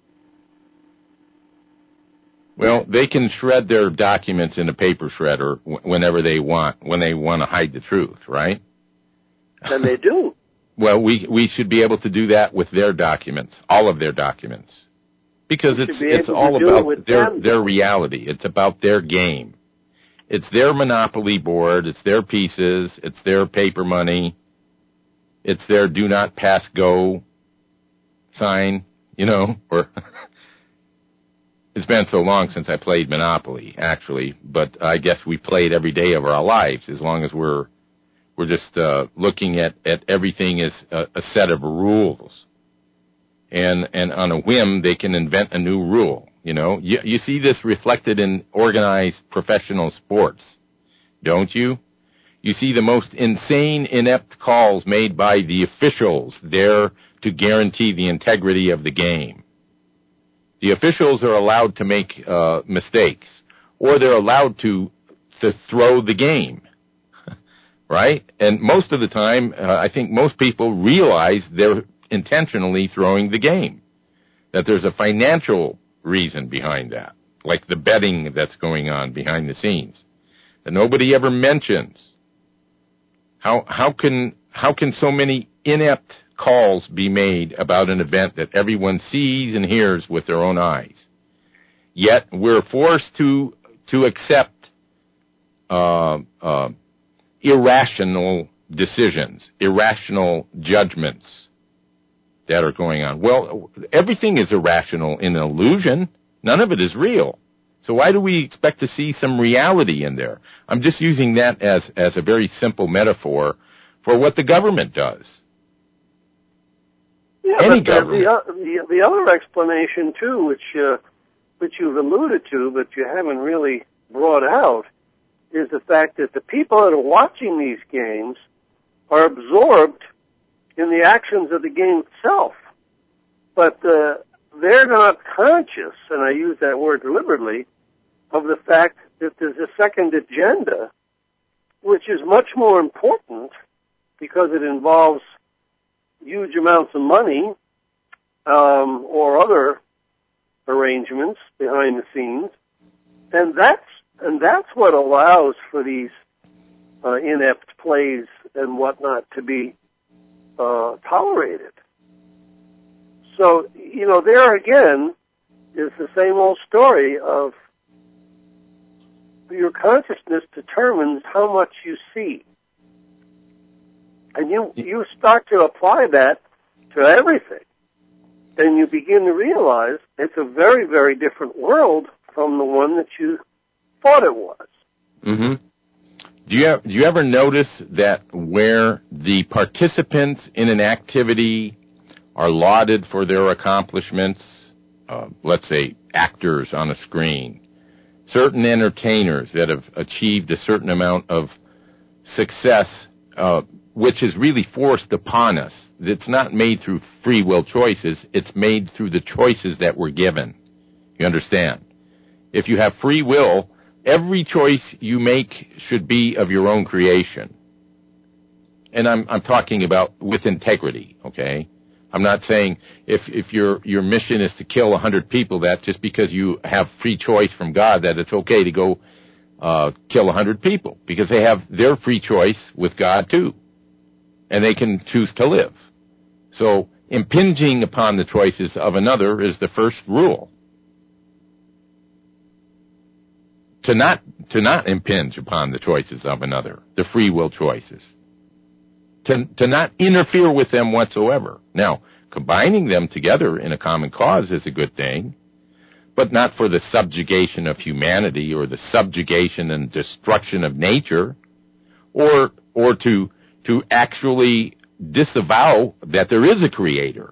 Well, they can shred their documents in a paper shredder whenever they want, when they want to hide the truth, right? And they do. Well, we should be able to do that with their documents, all of their documents. Because it's all about their reality. It's about their game. It's their monopoly board. It's their pieces. It's their paper money. It's their do not pass go sign, you know, or... It's been so long since I played Monopoly, actually, but I guess we played every day of our lives as long as we're just looking at everything as a set of rules. And on a whim, they can invent a new rule, you know. You see this reflected in organized professional sports, don't you? You see the most insane, inept calls made by the officials there to guarantee the integrity of the game. The officials are allowed to make mistakes, or they're allowed to throw the game, right? And most of the time, I think most people realize they're intentionally throwing the game, that there's a financial reason behind that, like the betting that's going on behind the scenes, that nobody ever mentions. How can so many inept calls be made about an event that everyone sees and hears with their own eyes? Yet we're forced to accept irrational decisions, irrational judgments that are going on. Well, everything is irrational in an illusion. None of it is real. So why do we expect to see some reality in there? I'm just using that as a very simple metaphor for what the government does. Yeah, Any but government. The other explanation, too, which you've alluded to, but you haven't really brought out, is the fact that the people that are watching these games are absorbed in the actions of the game itself. But they're not conscious, and I use that word deliberately, of the fact that there's a second agenda, which is much more important because it involves huge amounts of money or other arrangements behind the scenes, and that's And that's what allows for these inept plays and whatnot to be tolerated. So, there again is the same old story of your consciousness determines how much you see. And you start to apply that to everything. And you begin to realize it's a very, very different world from the one that you thought it was. Mm-hmm. Do you ever notice that where the participants in an activity are lauded for their accomplishments, let's say actors on a screen, certain entertainers that have achieved a certain amount of success, which is really forced upon us. It's not made through free will choices. It's made through the choices that we're given. You understand? If you have free will, every choice you make should be of your own creation. And I'm talking about with integrity, okay? I'm not saying if your mission is to kill 100 people, that just because you have free choice from God, that it's okay to go kill 100 people, because they have their free choice with God too, and they can choose to live. So impinging upon the choices of another is the first rule. To not impinge upon the choices of another, the free will choices. To not interfere with them whatsoever. Now, combining them together in a common cause is a good thing, but not for the subjugation of humanity or the subjugation and destruction of nature, or to actually disavow that there is a creator.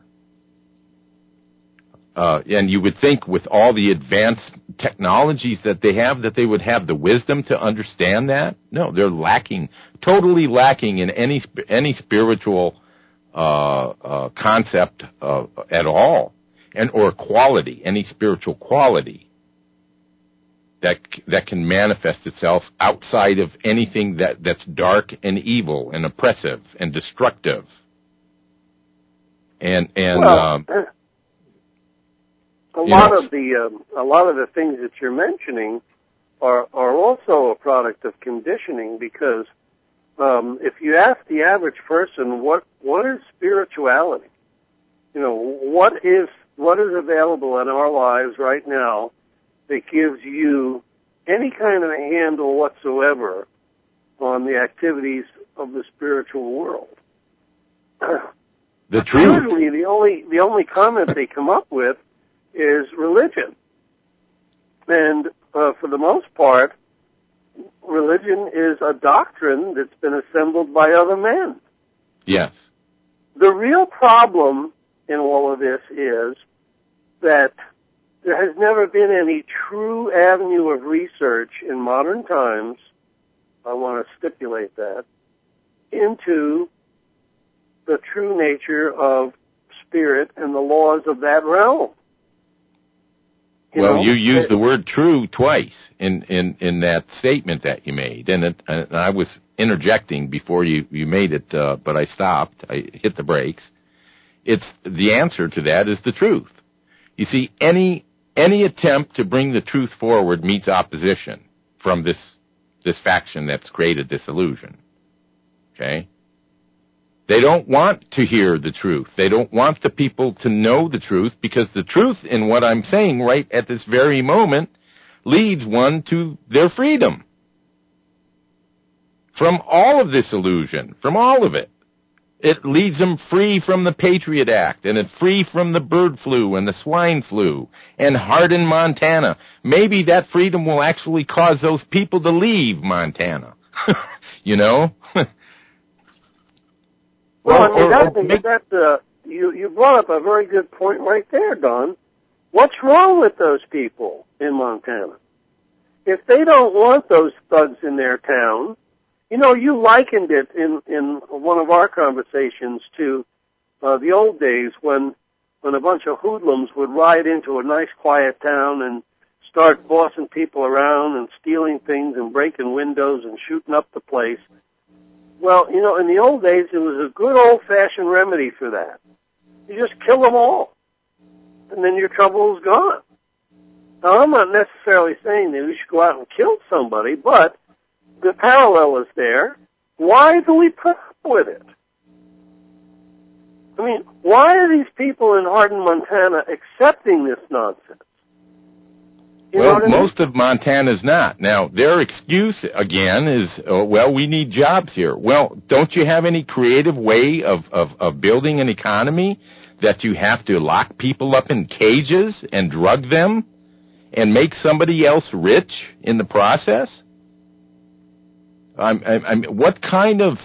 And you would think with all the advanced technologies that they have, that they would have the wisdom to understand that. No, they're totally lacking in any spiritual concept at all, or quality, any spiritual quality that can manifest itself outside of anything that's dark and evil and oppressive and destructive. A lot of the things that you're mentioning are also a product of conditioning, because if you ask the average person what is spirituality, what is available in our lives right now that gives you any kind of a handle whatsoever on the activities of the spiritual world. The truth. Usually the only comment they come up with is religion. And for the most part, religion is a doctrine that's been assembled by other men. Yes. The real problem in all of this is that there has never been any true avenue of research in modern times, I want to stipulate that, into the true nature of spirit and the laws of that realm. You used the word true twice in that statement that you made, and I was interjecting before you made it, but I stopped. I hit the brakes. It's the answer to that is the truth. You see, any attempt to bring the truth forward meets opposition from this faction that's created this illusion. Okay? They don't want to hear the truth. They don't want the people to know the truth, because the truth in what I'm saying right at this very moment leads one to their freedom from all of this illusion, from all of it. It leads them free from the Patriot Act, and it free from the bird flu and the swine flu and Hardin, Montana. Maybe that freedom will actually cause those people to leave Montana. Well, you brought up a very good point right there, Don. What's wrong with those people in Montana? If they don't want those thugs in their town, you likened it in one of our conversations to the old days when a bunch of hoodlums would ride into a nice quiet town and start bossing people around and stealing things and breaking windows and shooting up the place. Well, in the old days, it was a good old-fashioned remedy for that. You just kill them all, and then your trouble is gone. Now, I'm not necessarily saying that we should go out and kill somebody, but the parallel is there. Why do we put up with it? I mean, why are these people in Hardin, Montana accepting this nonsense? Well, most of Montana's not. Now, their excuse, again, is, well, we need jobs here. Well, don't you have any creative way of building an economy that you have to lock people up in cages and drug them and make somebody else rich in the process? What kind of,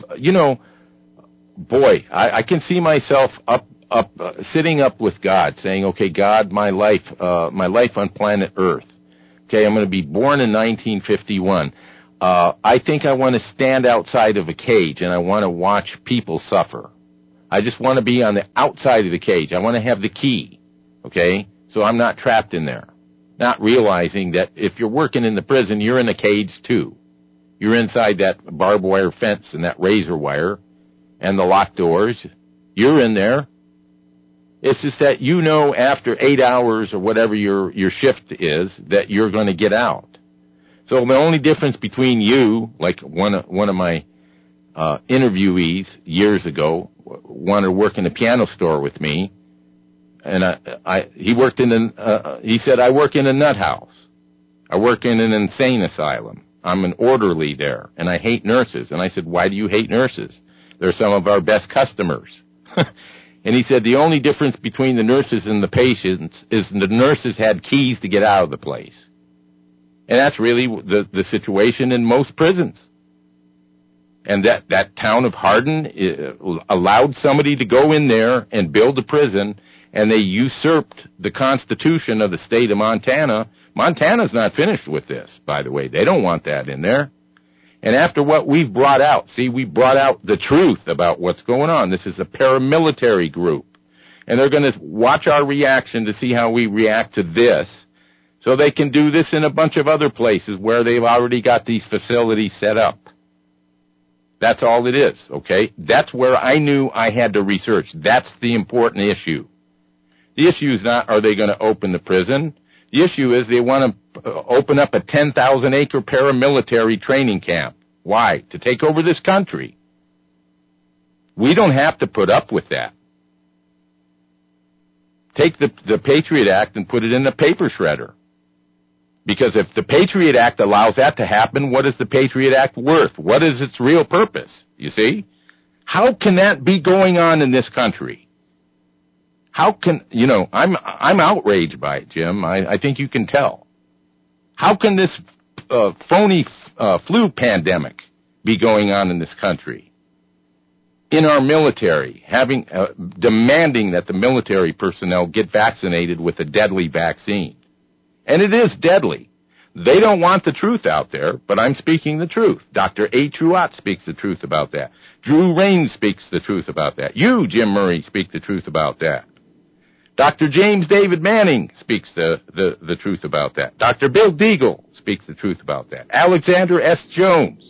boy, I can see myself sitting up with God saying, okay, God, my life on planet Earth. Okay, I'm going to be born in 1951. I think I want to stand outside of a cage and I want to watch people suffer. I just want to be on the outside of the cage. I want to have the key. Okay, so I'm not trapped in there. Not realizing that if you're working in the prison, you're in a cage too. You're inside that barbed wire fence and that razor wire and the locked doors. You're in there. It's just that after 8 hours or whatever your shift is that you're going to get out. So the only difference between you, like one of my interviewees years ago, wanted to work in a piano store with me, and he said, I work in a nut house. I work in an insane asylum. I'm an orderly there, and I hate nurses. And I said, why do you hate nurses? They're some of our best customers. And he said the only difference between the nurses and the patients is the nurses had keys to get out of the place. And that's really the situation in most prisons. And that town of Hardin allowed somebody to go in there and build a prison, and they usurped the Constitution of the state of Montana. Montana's not finished with this, by the way. They don't want that in there. And after what we've brought out, we brought out the truth about what's going on. This is a paramilitary group. And they're going to watch our reaction to see how we react to this, so they can do this in a bunch of other places where they've already got these facilities set up. That's all it is, okay? That's where I knew I had to research. That's the important issue. The issue is not, are they going to open the prison? The issue is they want to open up a 10,000-acre paramilitary training camp. Why? To take over this country. We don't have to put up with that. Take the Patriot Act and put it in the paper shredder. Because if the Patriot Act allows that to happen, what is the Patriot Act worth? What is its real purpose? You see? How can that be going on in this country? How can, I'm outraged by it, Jim. I think you can tell. How can this phony flu pandemic be going on in this country? In our military, demanding that the military personnel get vaccinated with a deadly vaccine. And it is deadly. They don't want the truth out there, but I'm speaking the truth. Dr. A. Truott speaks the truth about that. Drew Rains speaks the truth about that. You, Jim Murray, speak the truth about that. Dr. James David Manning speaks the truth about that. Dr. Bill Deagle speaks the truth about that. Alexander S. Jones.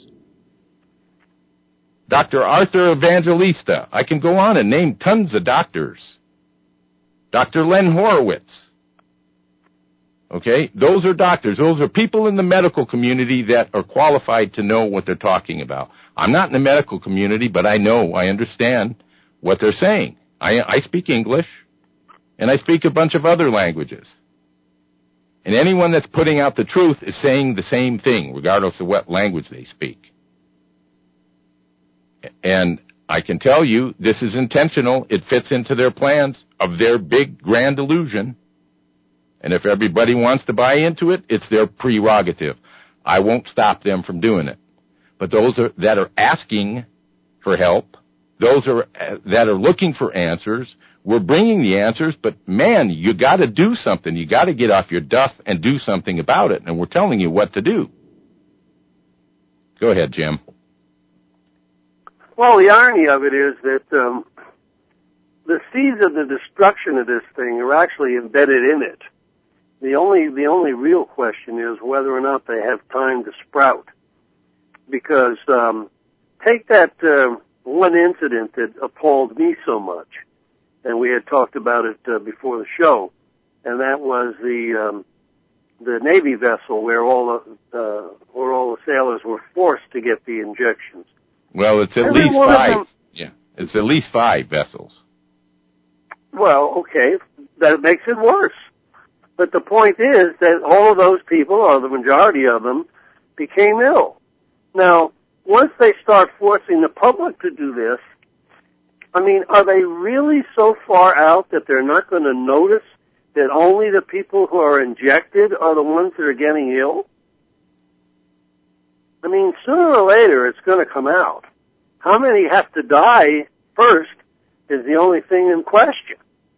Dr. Arthur Evangelista. I can go on and name tons of doctors. Dr. Len Horowitz. Okay? Those are doctors. Those are people in the medical community that are qualified to know what they're talking about. I'm not in the medical community, but I understand what they're saying. I speak English. And I speak a bunch of other languages. And anyone that's putting out the truth is saying the same thing, regardless of what language they speak. And I can tell you, this is intentional. It fits into their plans of their big, grand illusion. And if everybody wants to buy into it, it's their prerogative. I won't stop them from doing it. But those that are asking for help, those that are looking for answers, we're bringing the answers, but man, you got to do something. You got to get off your duff and do something about it, and we're telling you what to do. Go ahead, Jim. Well, the irony of it is that the seeds of the destruction of this thing are actually embedded in it. The only real question is whether or not they have time to sprout. Because take that one incident that appalled me so much. And we had talked about it before the show, and that was the the Navy vessel where all the sailors were forced to get the injections. Well, it's at least 5. Yeah, it's at least 5 vessels. Well, okay, that makes it worse. But the point is that all of those people, or the majority of them, became ill. Now, once they start forcing the public to do this, I mean, are they really so far out that they're not going to notice that only the people who are injected are the ones that are getting ill? I mean, sooner or later it's going to come out. How many have to die first is the only thing in question.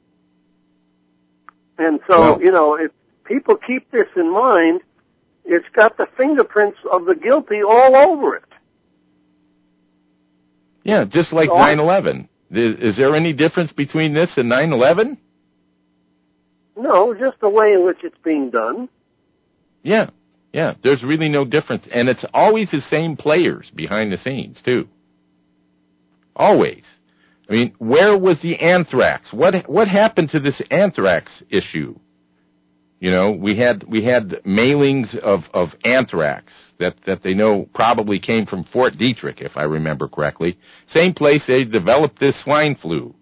And so, if people keep this in mind, it's got the fingerprints of the guilty all over it. Yeah, just like 9/11. Is there any difference between this and 9/11? No, just the way in which it's being done. Yeah, there's really no difference. And it's always the same players behind the scenes, too. Always. I mean, where was the anthrax? What happened to this anthrax issue? We had mailings of anthrax that they know probably came from Fort Detrick, if I remember correctly. Same place they developed this swine flu.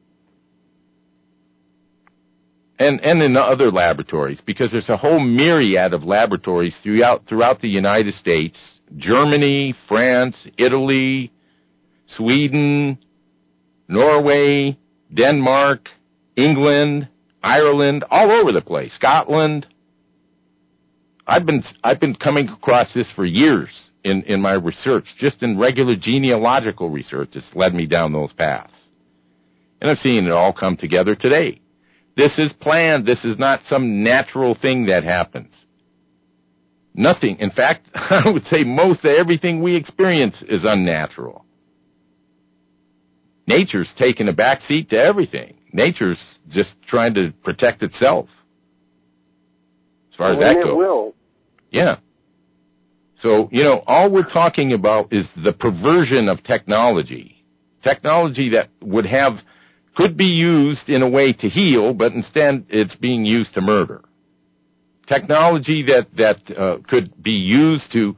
And in the other laboratories, because there's a whole myriad of laboratories throughout the United States, Germany, France, Italy, Sweden, Norway, Denmark, England, Ireland, all over the place, Scotland. I've been coming across this for years in my research, just in regular genealogical research. It's led me down those paths. And I've seen it all come together today. This is planned. This is not some natural thing that happens. Nothing. In fact, I would say most of everything we experience is unnatural. Nature's taken a back seat to everything. Nature's just trying to protect itself. As far as that goes. It will. Yeah. So, all we're talking about is the perversion of technology. Technology that could be used in a way to heal, but instead it's being used to murder. Technology that could be used to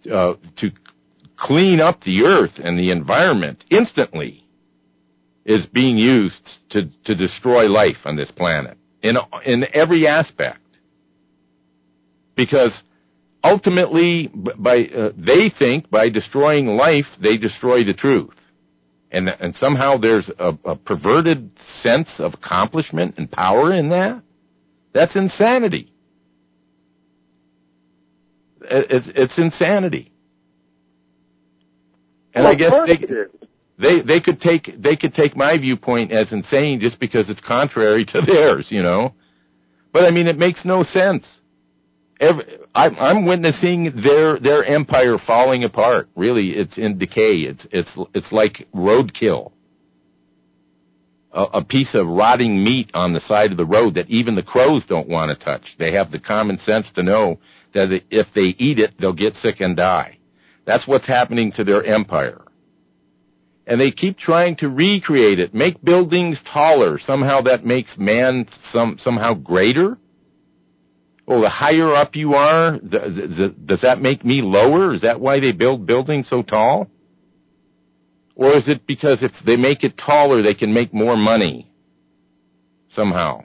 clean up the earth and the environment instantly is being used to destroy life on this planet in every aspect. Because ultimately, they think by destroying life, they destroy the truth. And somehow there's a perverted sense of accomplishment and power in that. That's insanity. It's insanity. And I guess they could take my viewpoint as insane just because it's contrary to theirs, But I mean, it makes no sense. I'm witnessing their empire falling apart. Really, it's in decay. It's like roadkill. A piece of rotting meat on the side of the road that even the crows don't want to touch. They have the common sense to know that if they eat it, they'll get sick and die. That's what's happening to their empire. And they keep trying to recreate it, make buildings taller. Somehow that makes man somehow greater. Well, the higher up you are, does that make me lower? Is that why they build buildings so tall? Or is it because if they make it taller, they can make more money somehow?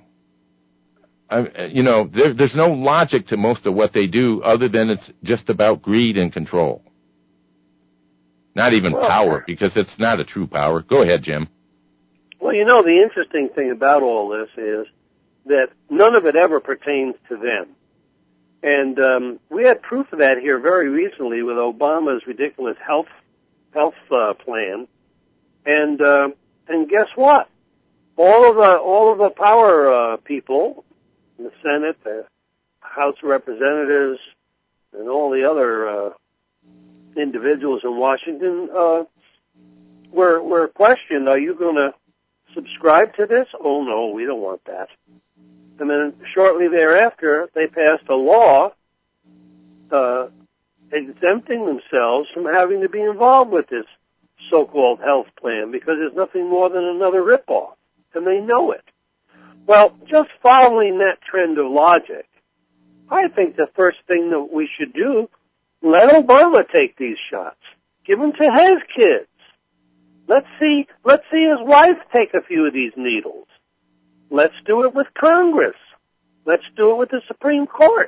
There's no logic to most of what they do other than it's just about greed and control. Not even power, because it's not a true power. Go ahead, Jim. Well, the interesting thing about all this is that none of it ever pertains to them. And we had proof of that here very recently with Obama's ridiculous health plan. And guess what? All of the power people, the Senate, the House of Representatives, and all the other individuals in Washington were questioned, are you going to subscribe to this? Oh, no, we don't want that. And then shortly thereafter, they passed a law exempting themselves from having to be involved with this so-called health plan because it's nothing more than another ripoff, and they know it. Well, just following that trend of logic, I think the first thing that we should do, let Obama take these shots. Give them to his kids. Let's see his wife take a few of these needles. Let's do it with Congress. Let's do it with the Supreme Court.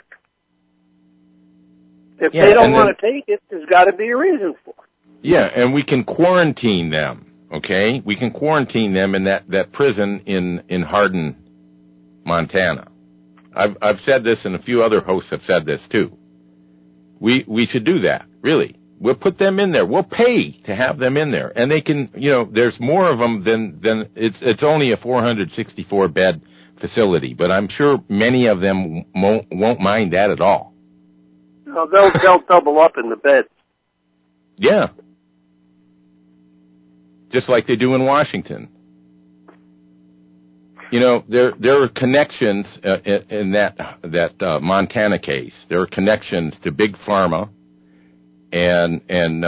If they don't want to take it, there's got to be a reason for it. Yeah, and we can quarantine them, okay? We can quarantine them in that prison in Hardin, Montana. I've said this, and a few other hosts have said this too. We should do that, really. We'll put them in there. We'll pay to have them in there, and they can. There's more of them than it's only a 464 bed facility, but I'm sure many of them won't mind that at all. No, they'll double up in the beds. Yeah, just like they do in Washington. There are connections in that Montana case. There are connections to Big Pharma and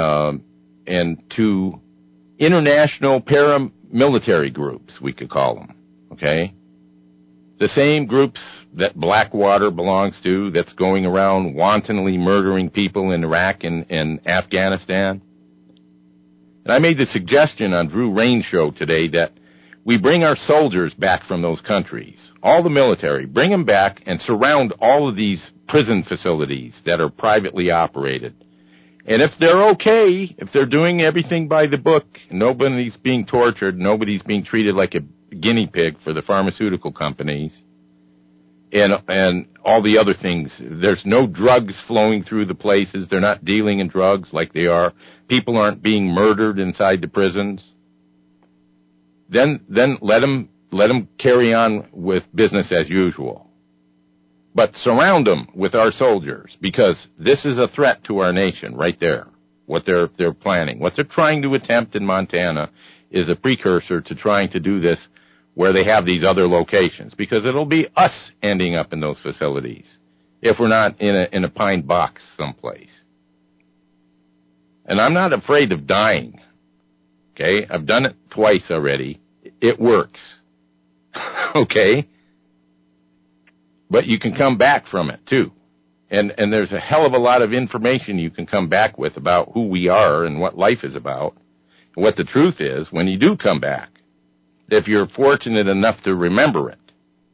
to international paramilitary groups, we could call them. Okay, the same groups that Blackwater belongs to, that's going around wantonly murdering people in Iraq and Afghanistan. And I made the suggestion on Drew Rain's show today that we bring our soldiers back from those countries, all the military, bring them back and surround all of these prison facilities that are privately operated. And if they're okay, if they're doing everything by the book, nobody's being tortured, nobody's being treated like a guinea pig for the pharmaceutical companies, and all the other things, there's no drugs flowing through the places, they're not dealing in drugs like they are, people aren't being murdered inside the prisons, then let them carry on with business as usual. But surround them with our soldiers, because this is a threat to our nation right there, what they're planning. What they're trying to attempt in Montana is a precursor to trying to do this where they have these other locations, because it'll be us ending up in those facilities if we're not in a pine box someplace. And I'm not afraid of dying. Okay? I've done it twice already. It works. Okay? But you can come back from it, too. And there's a hell of a lot of information you can come back with about who we are and what life is about, and what the truth is when you do come back, if you're fortunate enough to remember it.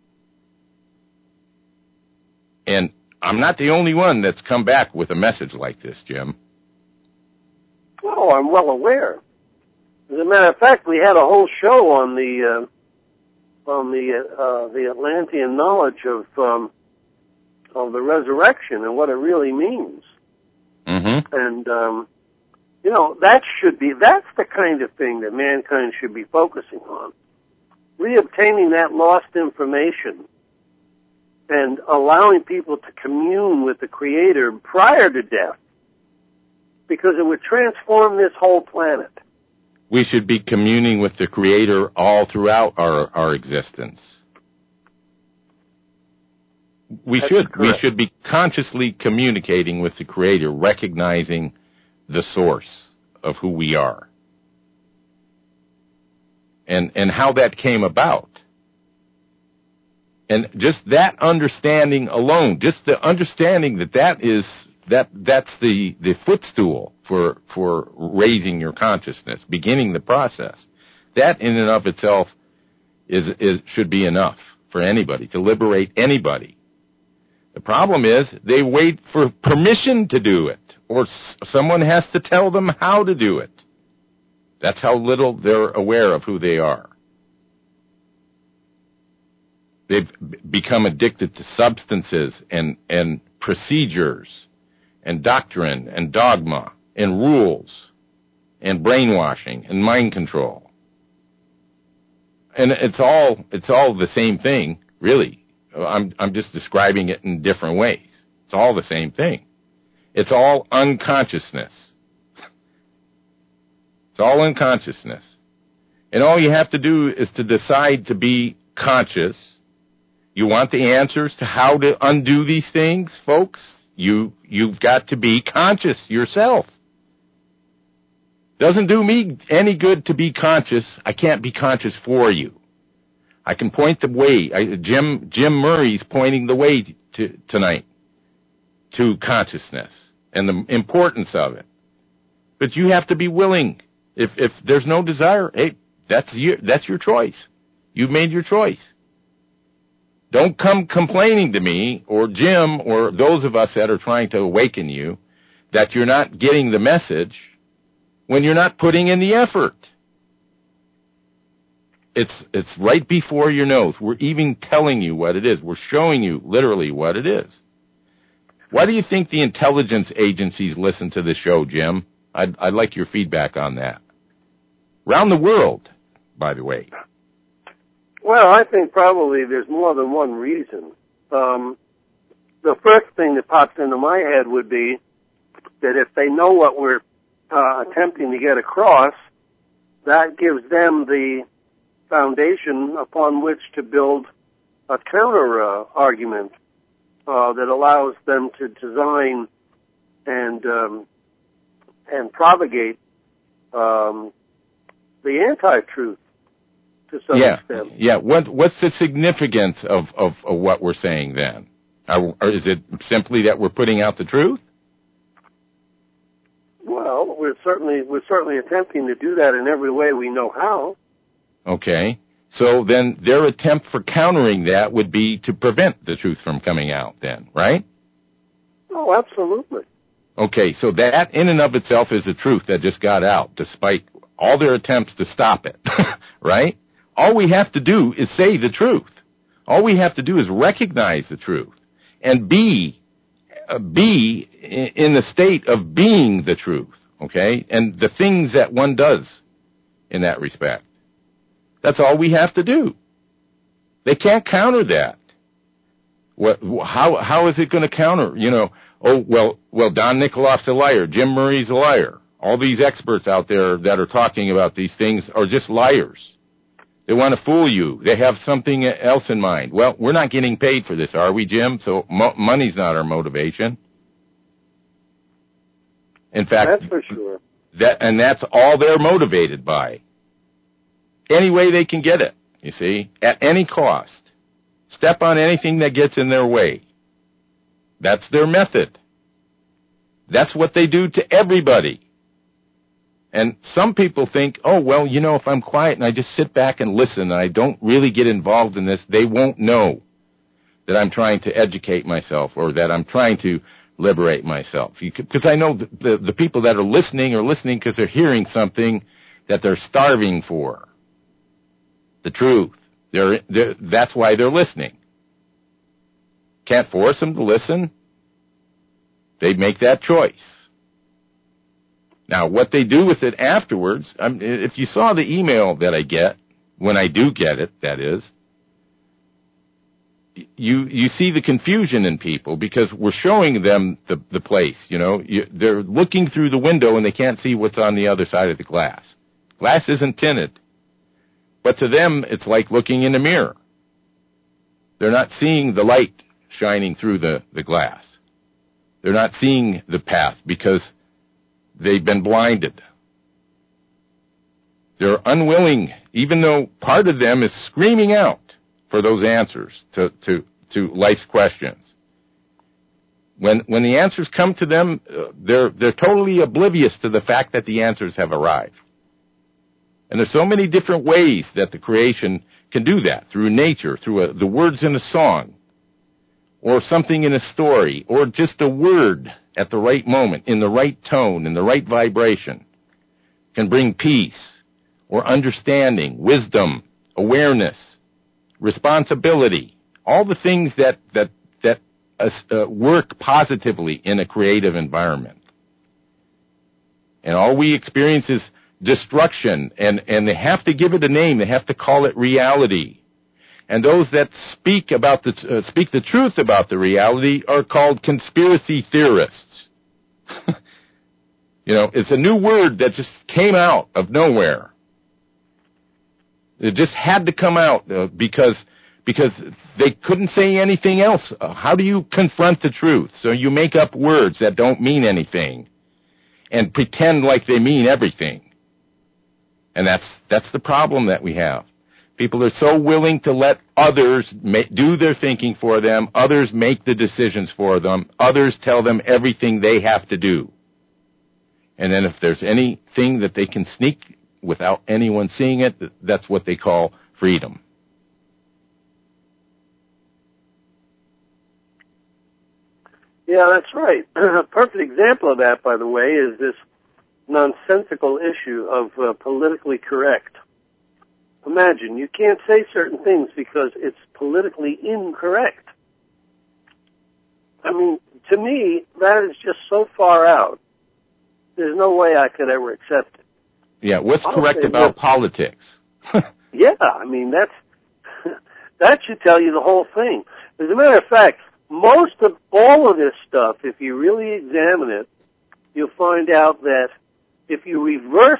And I'm not the only one that's come back with a message like this, Jim. Oh, I'm well aware. As a matter of fact, we had a whole show on the Atlantean knowledge of the resurrection and what it really means. Mm-hmm. And that's the kind of thing that mankind should be focusing on. Reobtaining that lost information and allowing people to commune with the Creator prior to death, because it would transform this whole planet. We should be communing with the Creator all throughout our existence. We should be consciously communicating with the Creator, recognizing the source of who we are. And how that came about. And just that understanding alone, just the understanding that's the footstool for raising your consciousness, beginning the process. That in and of itself should be enough for anybody, to liberate anybody. The problem is they wait for permission to do it, or someone has to tell them how to do it. That's how little they're aware of who they are. They've become addicted to substances and procedures and doctrine and dogma and rules and brainwashing and mind control. And it's all the same thing, really. I'm just describing it in different ways. It's all the same thing. It's all unconsciousness. It's all unconsciousness. And all you have to do is to decide to be conscious. You want the answers to how to undo these things, folks? You've got to be conscious yourself. Doesn't do me any good to be conscious. I can't be conscious for you. I can point the way. Jim Murray's pointing the way tonight. to consciousness and the importance of it. But you have to be willing. If there's no desire, hey, that's your choice. You've made your choice. Don't come complaining to me or Jim or those of us that are trying to awaken you that you're not getting the message when you're not putting in the effort. It's right before your nose. We're even telling you what it is. We're showing you literally what it is. Why do you think the intelligence agencies listen to the show, Jim? I'd like your feedback on that. Around the world, by the way. Well, I think probably there's more than one reason. The first thing that pops into my head would be that if they know what we're attempting to get across, that gives them the foundation upon which to build a counter argument that allows them to design and propagate the anti-truth to some extent. Yeah. What's the significance of what we're saying then? Or is it simply that we're putting out the truth? Well, we're certainly attempting to do that in every way we know how. Okay. So then their attempt for countering that would be to prevent the truth from coming out then, right? Oh, absolutely. Okay, so that in and of itself is a truth that just got out, despite all their attempts to stop it, right? All we have to do is say the truth. All we have to do is recognize the truth and be in the state of being the truth, okay? And the things that one does in that respect. That's all we have to do. They can't counter that. How is it going to counter? Well, Don Nikoloff's a liar. Jim Murray's a liar. All these experts out there that are talking about these things are just liars. They want to fool you. They have something else in mind. Well, we're not getting paid for this, are we, Jim? So money's not our motivation. In fact, that's for sure. That's all they're motivated by. Any way they can get it, you see, at any cost. Step on anything that gets in their way. That's their method. That's what they do to everybody. And some people think, oh, well, if I'm quiet and I just sit back and listen and I don't really get involved in this, they won't know that I'm trying to educate myself or that I'm trying to liberate myself. Because I know the people that are listening because they're hearing something that they're starving for. The truth. That's why they're listening. Can't force them to listen. They make that choice. Now, what they do with it afterwards, if you saw the email that I get, when I do get it, that is, you see the confusion in people because we're showing them the place, they're looking through the window and they can't see what's on the other side of the glass. Glass isn't tinted. But to them, it's like looking in a mirror. They're not seeing the light shining through the glass. They're not seeing the path because they've been blinded. They're unwilling, even though part of them is screaming out for those answers to life's questions. When the answers come to them, they're totally oblivious to the fact that the answers have arrived. And there's so many different ways that the creation can do that, through nature, through the words in a song, or something in a story, or just a word at the right moment, in the right tone, in the right vibration, can bring peace, or understanding, wisdom, awareness, responsibility, all the things that work positively in a creative environment. And all we experience is destruction, and they have to give it a name. They have to call it reality. And those that speak the truth about the reality are called conspiracy theorists. It's a new word that just came out of nowhere. It just had to come out because they couldn't say anything else. How do you confront the truth? So you make up words that don't mean anything and pretend like they mean everything. And that's the problem that we have. People are so willing to let others do their thinking for them, others make the decisions for them, others tell them everything they have to do. And then if there's anything that they can sneak without anyone seeing it, that's what they call freedom. Yeah, that's right. A perfect example of that, by the way, is this nonsensical issue of politically correct. Imagine, you can't say certain things because it's politically incorrect. I mean, to me, that is just so far out. There's no way I could ever accept it. Yeah, what's correct about politics? Yeah, I mean, that should tell you the whole thing. As a matter of fact, most of all of this stuff, if you really examine it, you'll find out that if you reverse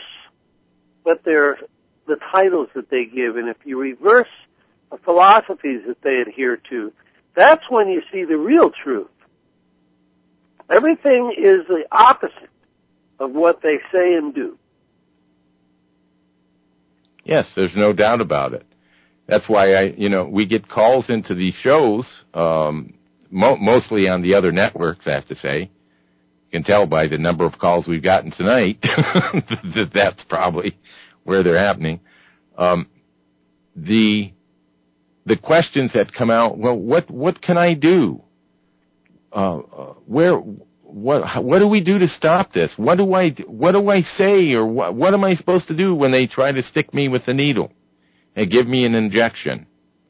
the titles that they give, and if you reverse the philosophies that they adhere to, that's when you see the real truth. Everything is the opposite of what they say and do. Yes, there's no doubt about it. That's why we get calls into these shows, mostly on the other networks, I have to say. You can tell by the number of calls we've gotten tonight that that's probably where they're happening. The questions that come out, well, what can I do? What do we do to stop this? What do I say, or what am I supposed to do when they try to stick me with a needle and give me an injection?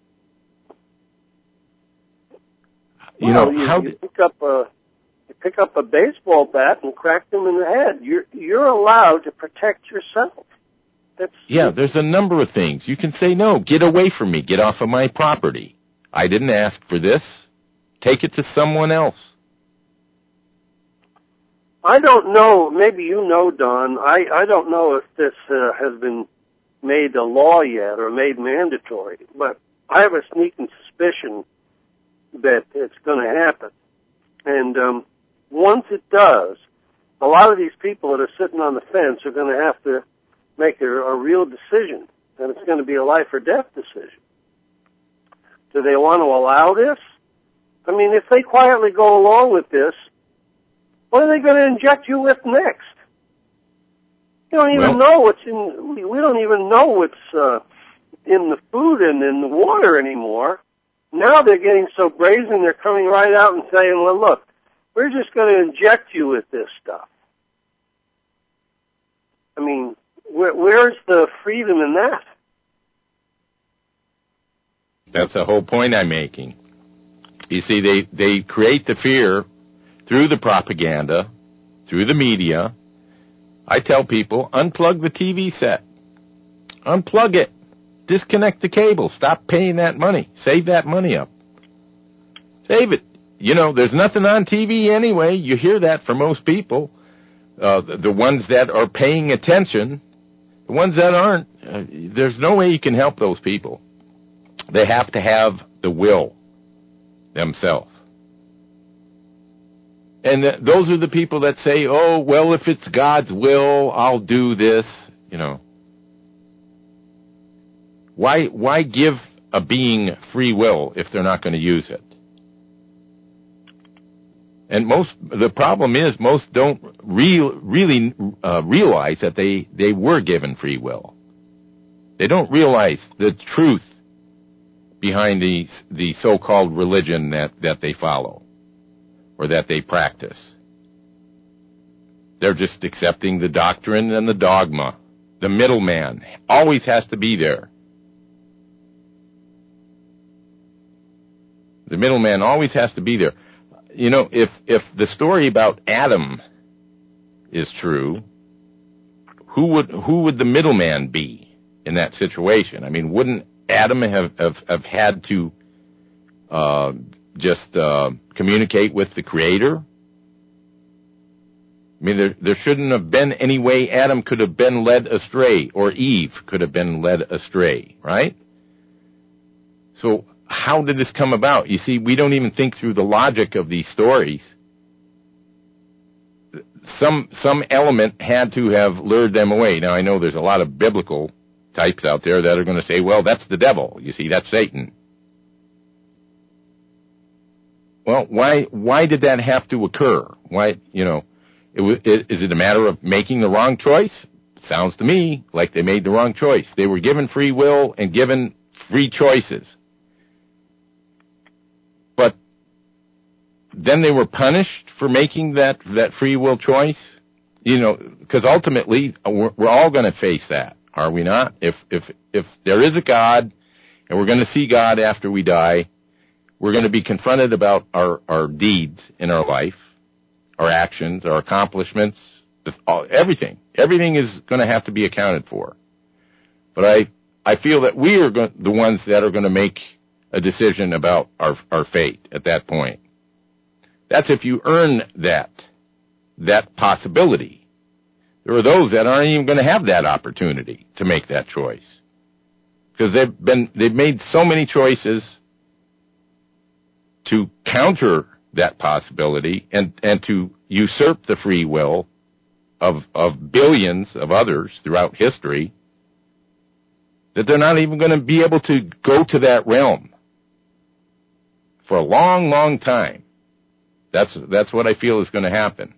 You pick up a baseball bat and crack them in the head. You're allowed to protect yourself. There's a number of things. You can say, no, get away from me. Get off of my property. I didn't ask for this. Take it to someone else. I don't know. Maybe you know, Don. I don't know if this has been made a law yet or made mandatory, but I have a sneaking suspicion that it's going to happen. And once it does, a lot of these people that are sitting on the fence are going to have to make a real decision, and it's going to be a life or death decision. Do they want to allow this? I mean, if they quietly go along with this, what are they going to inject you with next? You don't even know what's in. We don't even know what's in the food and in the water anymore. Now they're getting so brazen, they're coming right out and saying, well, look, we're just going to inject you with this stuff. I mean, where's the freedom in that? That's the whole point I'm making. You see, they create the fear through the propaganda, through the media. I tell people, unplug the TV set. Unplug it. Disconnect the cable. Stop paying that money. Save that money up. Save it. There's nothing on TV anyway. You hear that from most people. The ones that are paying attention, the ones that aren't, there's no way you can help those people. They have to have the will themselves. And those are the people that say, oh, well, if it's God's will, I'll do this, Why give a being free will if they're not going to use it? And the problem is most don't really realize that they were given free will. They don't realize the truth behind the so-called religion that they follow or that they practice. They're just accepting the doctrine and the dogma. The middleman always has to be there. The middleman always has to be there. If the story about Adam is true, who would the middleman be in that situation? I mean, wouldn't Adam have had to just communicate with the Creator? I mean, there shouldn't have been any way Adam could have been led astray, or Eve could have been led astray, right? So how did this come about? You see, we don't even think through the logic of these stories. Some element had to have lured them away. Now, I know there's a lot of biblical types out there that are going to say, well, that's the devil. You see, that's Satan. Well, why did that have to occur? Why, is it a matter of making the wrong choice? Sounds to me like they made the wrong choice. They were given free will and given free choices. But then they were punished for making that free will choice? Because ultimately we're all going to face that, are we not? If there is a God and we're going to see God after we die, we're going to be confronted about our deeds in our life, our actions, our accomplishments, everything. Everything is going to have to be accounted for. But I feel that we are the ones that are going to make a decision about our fate at that point. That's if you earn that possibility. There are those that aren't even going to have that opportunity to make that choice. Because they've made so many choices to counter that possibility and to usurp the free will of billions of others throughout history, that they're not even going to be able to go to that realm for a long, long time. That's what I feel is going to happen.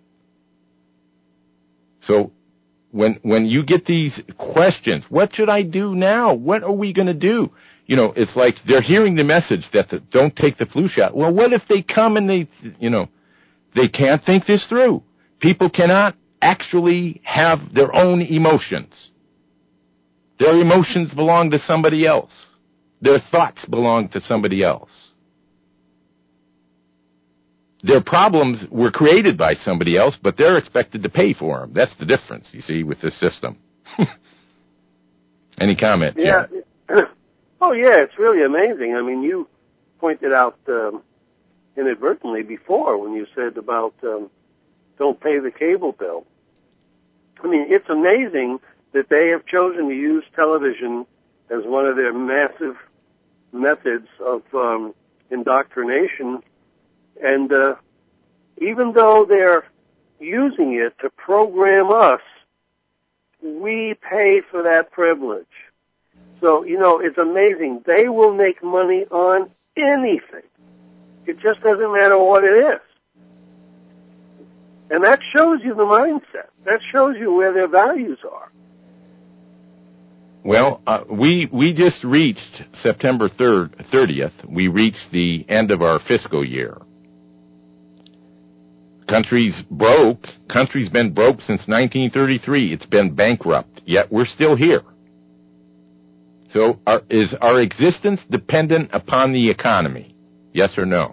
So when you get these questions, what should I do now? What are we going to do? It's like they're hearing the message that don't take the flu shot. Well, what if they come and they can't think this through? People cannot actually have their own emotions. Their emotions belong to somebody else. Their thoughts belong to somebody else. Their problems were created by somebody else, but they're expected to pay for them. That's the difference, you see, with this system. Any comment? Yeah. Oh, yeah, it's really amazing. I mean, you pointed out inadvertently before when you said about don't pay the cable bill. I mean, it's amazing that they have chosen to use television as one of their massive methods of indoctrination. And even though they're using it to program us, we pay for that privilege. So, it's amazing. They will make money on anything. It just doesn't matter what it is. And that shows you the mindset. That shows you where their values are. Well, we just reached September 30th. We reached the end of our fiscal year. Country's broke. Country's been broke since 1933. It's been bankrupt, yet we're still here. So is our existence dependent upon the economy? Yes or no?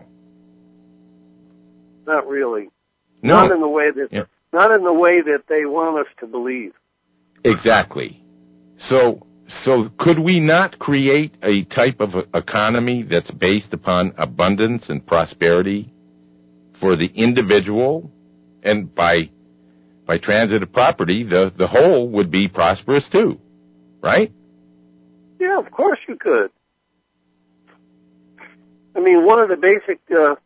Not really. No. Not in the way that they want us to believe. Exactly. So could we not create a type of economy that's based upon abundance and prosperity for the individual, and by transitive property, the whole would be prosperous too, right? Yeah, of course you could. I mean, one of the basic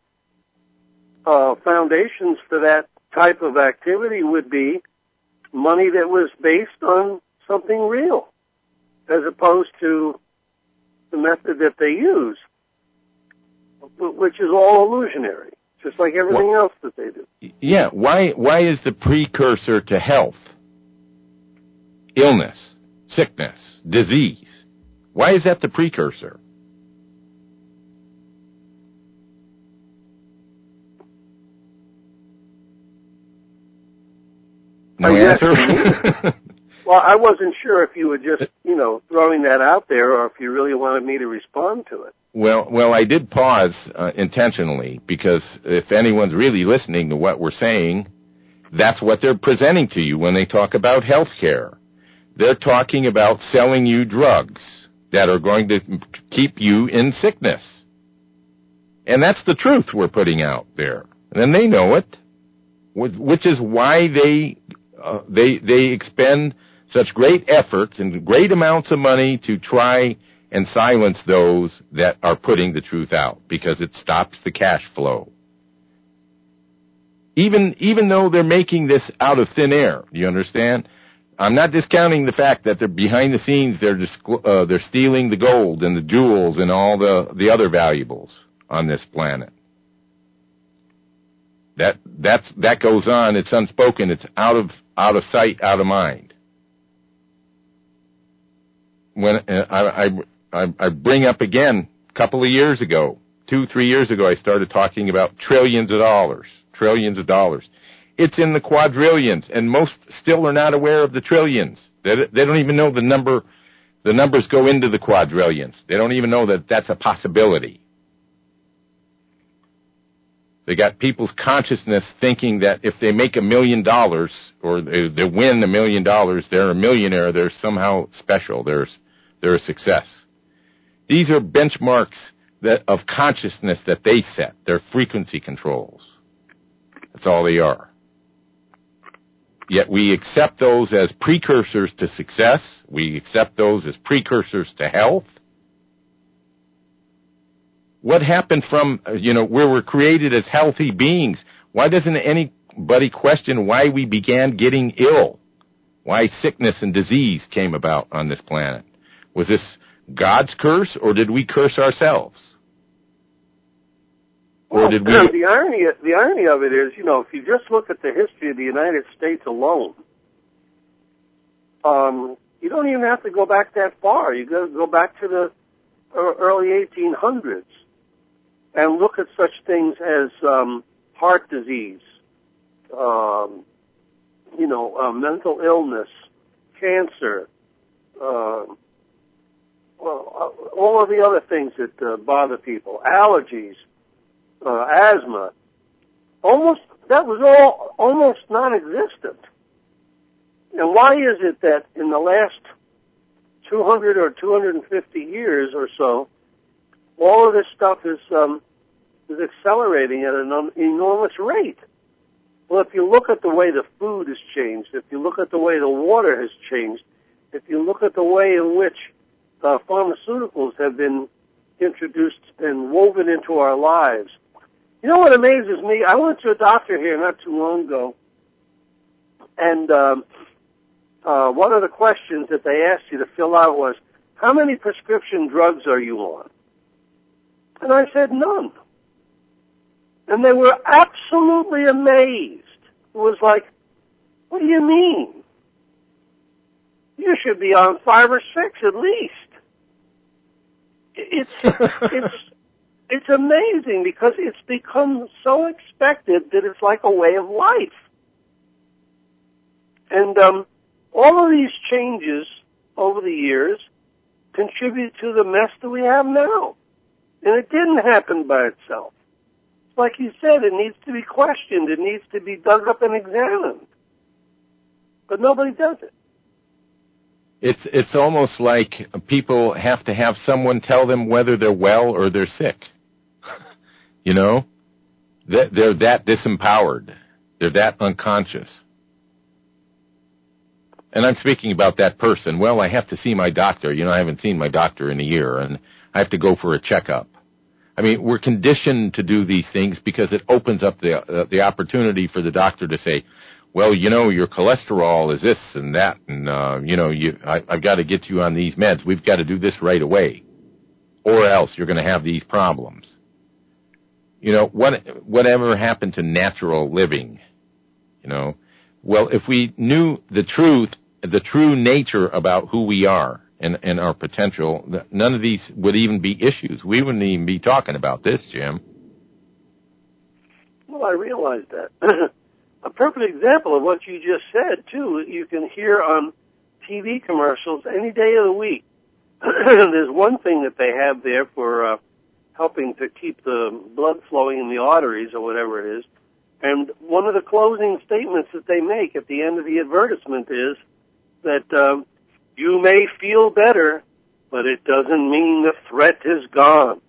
foundations for that type of activity would be money that was based on something real, as opposed to the method that they use, which is all illusionary, just like everything else that they do. Yeah, why is the precursor to health, illness, sickness, disease? Why is that the precursor? No answer? Well, I wasn't sure if you were just, throwing that out there or if you really wanted me to respond to it. Well, I did pause intentionally because if anyone's really listening to what we're saying, that's what they're presenting to you when they talk about health care. They're talking about selling you drugs that are going to keep you in sickness. And that's the truth we're putting out there. And they know it, which is why they expend such great efforts and great amounts of money to try and silence those that are putting the truth out, because it stops the cash flow. Even though they're making this out of thin air, you understand? I'm not discounting the fact that they're behind the scenes. They're stealing the gold and the jewels and all the other valuables on this planet. That goes on. It's unspoken. It's out of sight, out of mind. When I bring up again, a couple of years ago, 2-3 years ago, I started talking about trillions of dollars. It's in the quadrillions, and most still are not aware of the trillions. They don't even know the number. The numbers go into the quadrillions. They don't even know that that's a possibility. They got people's consciousness thinking that if they make $1 million or they win $1 million, they're a millionaire. They're somehow special. They're a success. These are benchmarks of consciousness that they set. They're frequency controls. That's all they are. Yet we accept those as precursors to success. We accept those as precursors to health. What happened from, where we're created as healthy beings? Why doesn't anybody question why we began getting ill? Why sickness and disease came about on this planet? Was this God's curse, or did we curse ourselves? Well, the irony of it is, if you just look at the history of the United States alone, you don't even have to go back that far. You go back to the early 1800s and look at such things as heart disease, mental illness, cancer, all of the other things that bother people, allergies, asthma. That was all almost non-existent. And why is it that in the last 200 or 250 years or so, all of this stuff is accelerating at an enormous rate? Well, if you look at the way the food has changed, if you look at the way the water has changed, if you look at the way in which pharmaceuticals have been introduced and woven into our lives. You know what amazes me? I went to a doctor here not too long ago, and one of the questions that they asked you to fill out was, how many prescription drugs are you on? And I said, none. And they were absolutely amazed. It was like, what do you mean? You should be on 5 or 6 at least. It's amazing because it's become so expected that it's like a way of life. And all of these changes over the years contribute to the mess that we have now. And it didn't happen by itself. Like you said, it needs to be questioned. It needs to be dug up and examined. But nobody does it. It's almost like people have to have someone tell them whether they're well or they're sick. They're that disempowered. They're that unconscious. And I'm speaking about that person. Well, I have to see my doctor. I haven't seen my doctor in a year, and I have to go for a checkup. I mean, we're conditioned to do these things because it opens up the opportunity for the doctor to say, well, your cholesterol is this and that, and, I've got to get you on these meds. We've got to do this right away, or else you're going to have these problems. Whatever happened to natural living, Well, if we knew the true nature about who we are and our potential, none of these would even be issues. We wouldn't even be talking about this, Jim. Well, I realize that. A perfect example of what you just said, too, you can hear on TV commercials any day of the week. There's one thing that they have there for helping to keep the blood flowing in the arteries or whatever it is. And one of the closing statements that they make at the end of the advertisement is that you may feel better, but it doesn't mean the threat is gone.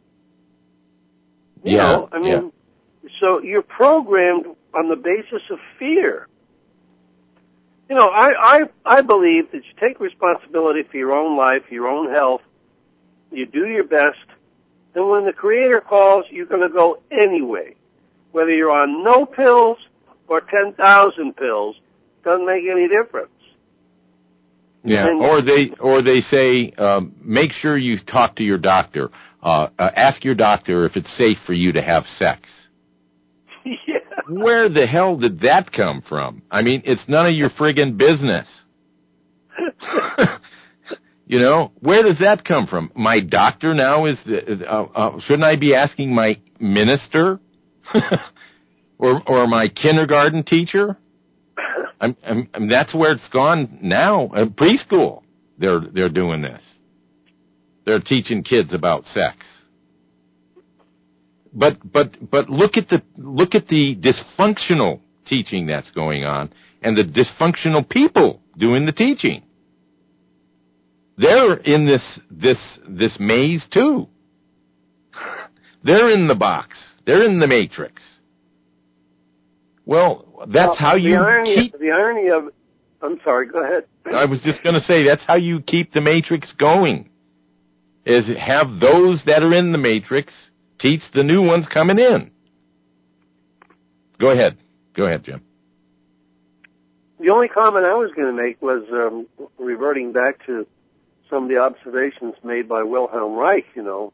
So you're programmed on the basis of fear. I believe that you take responsibility for your own life, your own health, you do your best, and when the Creator calls, you're going to go anyway. Whether you're on no pills or 10,000 pills, doesn't make any difference. Yeah, or they say, make sure you talk to your doctor. Ask your doctor if it's safe for you to have sex. Yeah. Where the hell did that come from? I mean, it's none of your friggin' business. You know, where does that come from? My doctor now shouldn't I be asking my minister or my kindergarten teacher? That's where it's gone now. Preschool, they're doing this. They're teaching kids about sex. But look at the dysfunctional teaching that's going on, and the dysfunctional people doing the teaching. They're in this maze too. They're in the box. They're in the matrix. Well, that's how you keep... The irony of... I'm sorry, go ahead. I was just going to say, that's how you keep the matrix going, is have those that are in the matrix teach the new ones coming in. Go ahead. Go ahead, Jim. The only comment I was going to make was reverting back to some of the observations made by Wilhelm Reich, you know.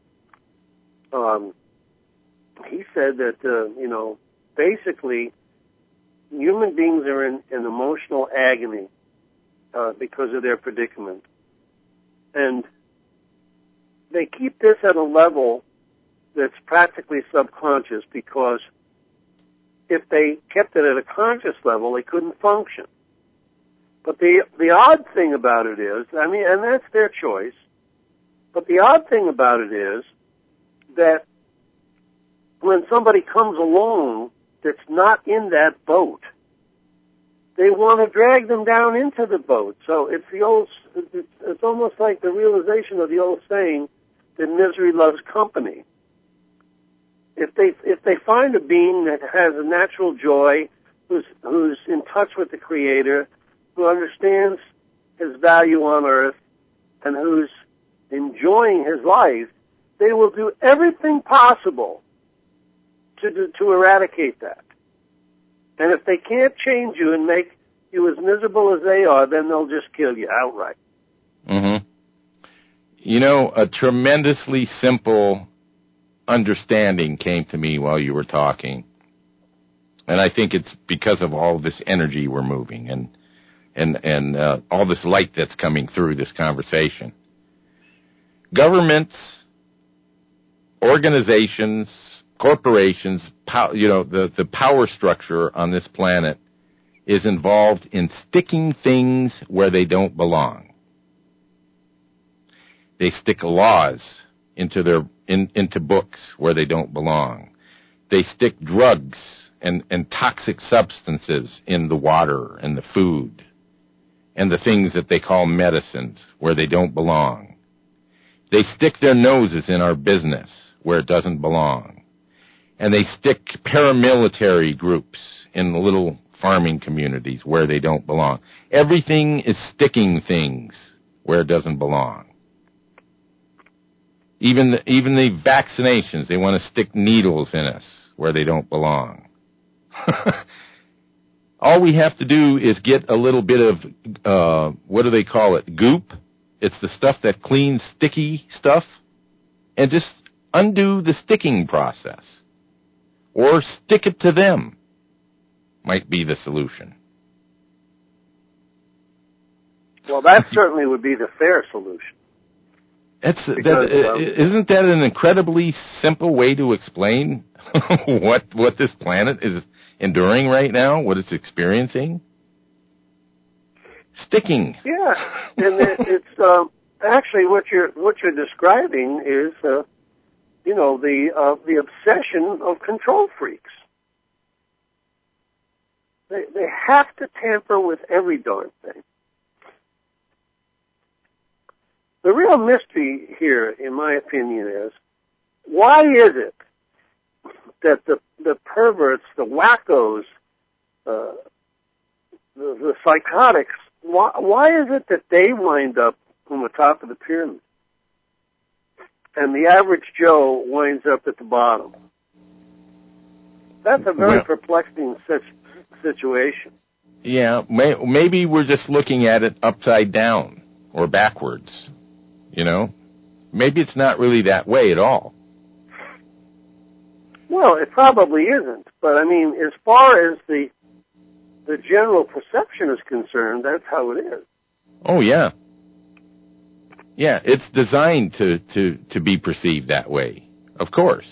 He said that, basically human beings are in an emotional agony because of their predicament. And they keep this at a level that's practically subconscious, because if they kept it at a conscious level, they couldn't function. But the odd thing about it is, and that's their choice, but the odd thing about it is that when somebody comes along that's not in that boat, they want to drag them down into the boat. So it's almost like the realization of the old saying that misery loves company. If they find a being that has a natural joy, who's in touch with the Creator, who understands his value on earth, and who's enjoying his life, they will do everything possible to eradicate that. And if they can't change you and make you as miserable as they are, then they'll just kill you outright. Mm-hmm. You know, a tremendously simple understanding came to me while you were talking. And I think it's because of all this energy we're moving and all this light that's coming through this conversation. Governments, organizations, corporations, the power structure on this planet is involved in sticking things where they don't belong. They stick laws into books where they don't belong. They stick drugs and toxic substances in the water and the food and the things that they call medicines where they don't belong. They stick their noses in our business where it doesn't belong. And they stick paramilitary groups in the little farming communities where they don't belong. Everything is sticking things where it doesn't belong. Even the vaccinations, they want to stick needles in us where they don't belong. All we have to do is get a little bit of, what do they call it, goop? It's the stuff that cleans sticky stuff, and just undo the sticking process. Or stick it to them might be the solution. Well, that certainly would be the fair solution. Isn't that an incredibly simple way to explain what this planet is enduring right now, what it's experiencing? Sticking. Yeah, and it's actually what you're describing is the obsession of control freaks. They have to tamper with every darn thing. The real mystery here, in my opinion, is why is it that the perverts, the wackos, the psychotics, why is it that they wind up on the top of the pyramid and the average Joe winds up at the bottom? That's a very perplexing situation. Yeah, maybe we're just looking at it upside down. or backwards. You know, maybe it's not really that way at all. Well, it probably isn't. But I mean, as far as the general perception is concerned, that's how it is. Oh yeah. Yeah, it's designed to be perceived that way, of course.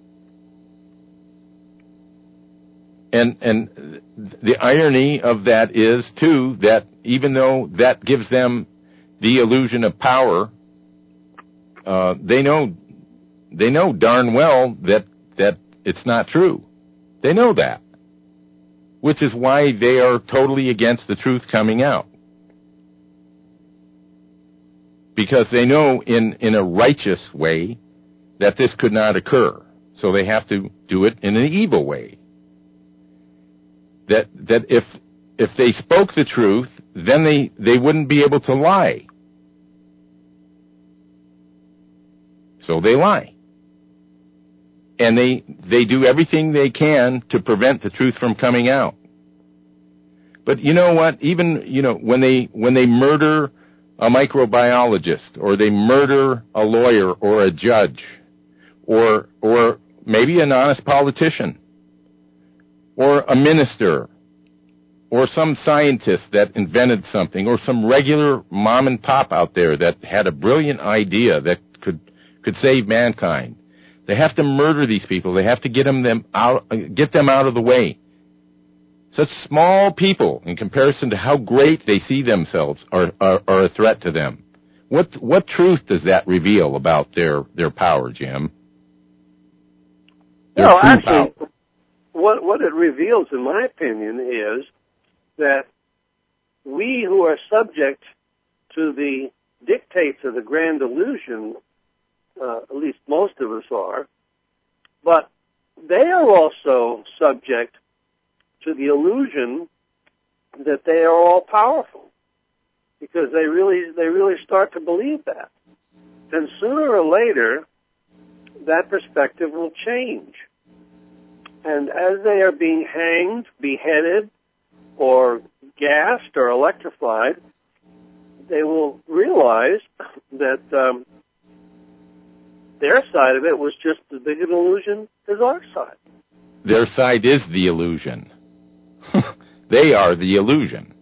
And the irony of that is, too, that even though that gives them the illusion of power, they know darn well that it's not true. They know that, which is why they are totally against the truth coming out. Because they know in a righteous way that this could not occur. So they have to do it in an evil way. That if they spoke the truth, then they wouldn't be able to lie. So they lie. And they do everything they can to prevent the truth from coming out. But you know what? Even, you know, when they murder a microbiologist, or they murder a lawyer or a judge, or maybe an honest politician, or a minister, or some scientist that invented something, or some regular mom and pop out there that had a brilliant idea that could save mankind. They have to murder these people. They have to get them out of the way. Such small people, in comparison to how great they see themselves, are a threat to them. What truth does that reveal about their power, Jim? No, actually, what it reveals, in my opinion, is that we who are subject to the dictates of the grand illusion, at least most of us are, but they are also subject to the illusion that they are all powerful, because they really start to believe that. And sooner or later, that perspective will change. And as they are being hanged, beheaded, or gassed or electrified, they will realize that their side of it was just as big an illusion as our side. Their side is the illusion. They are the illusion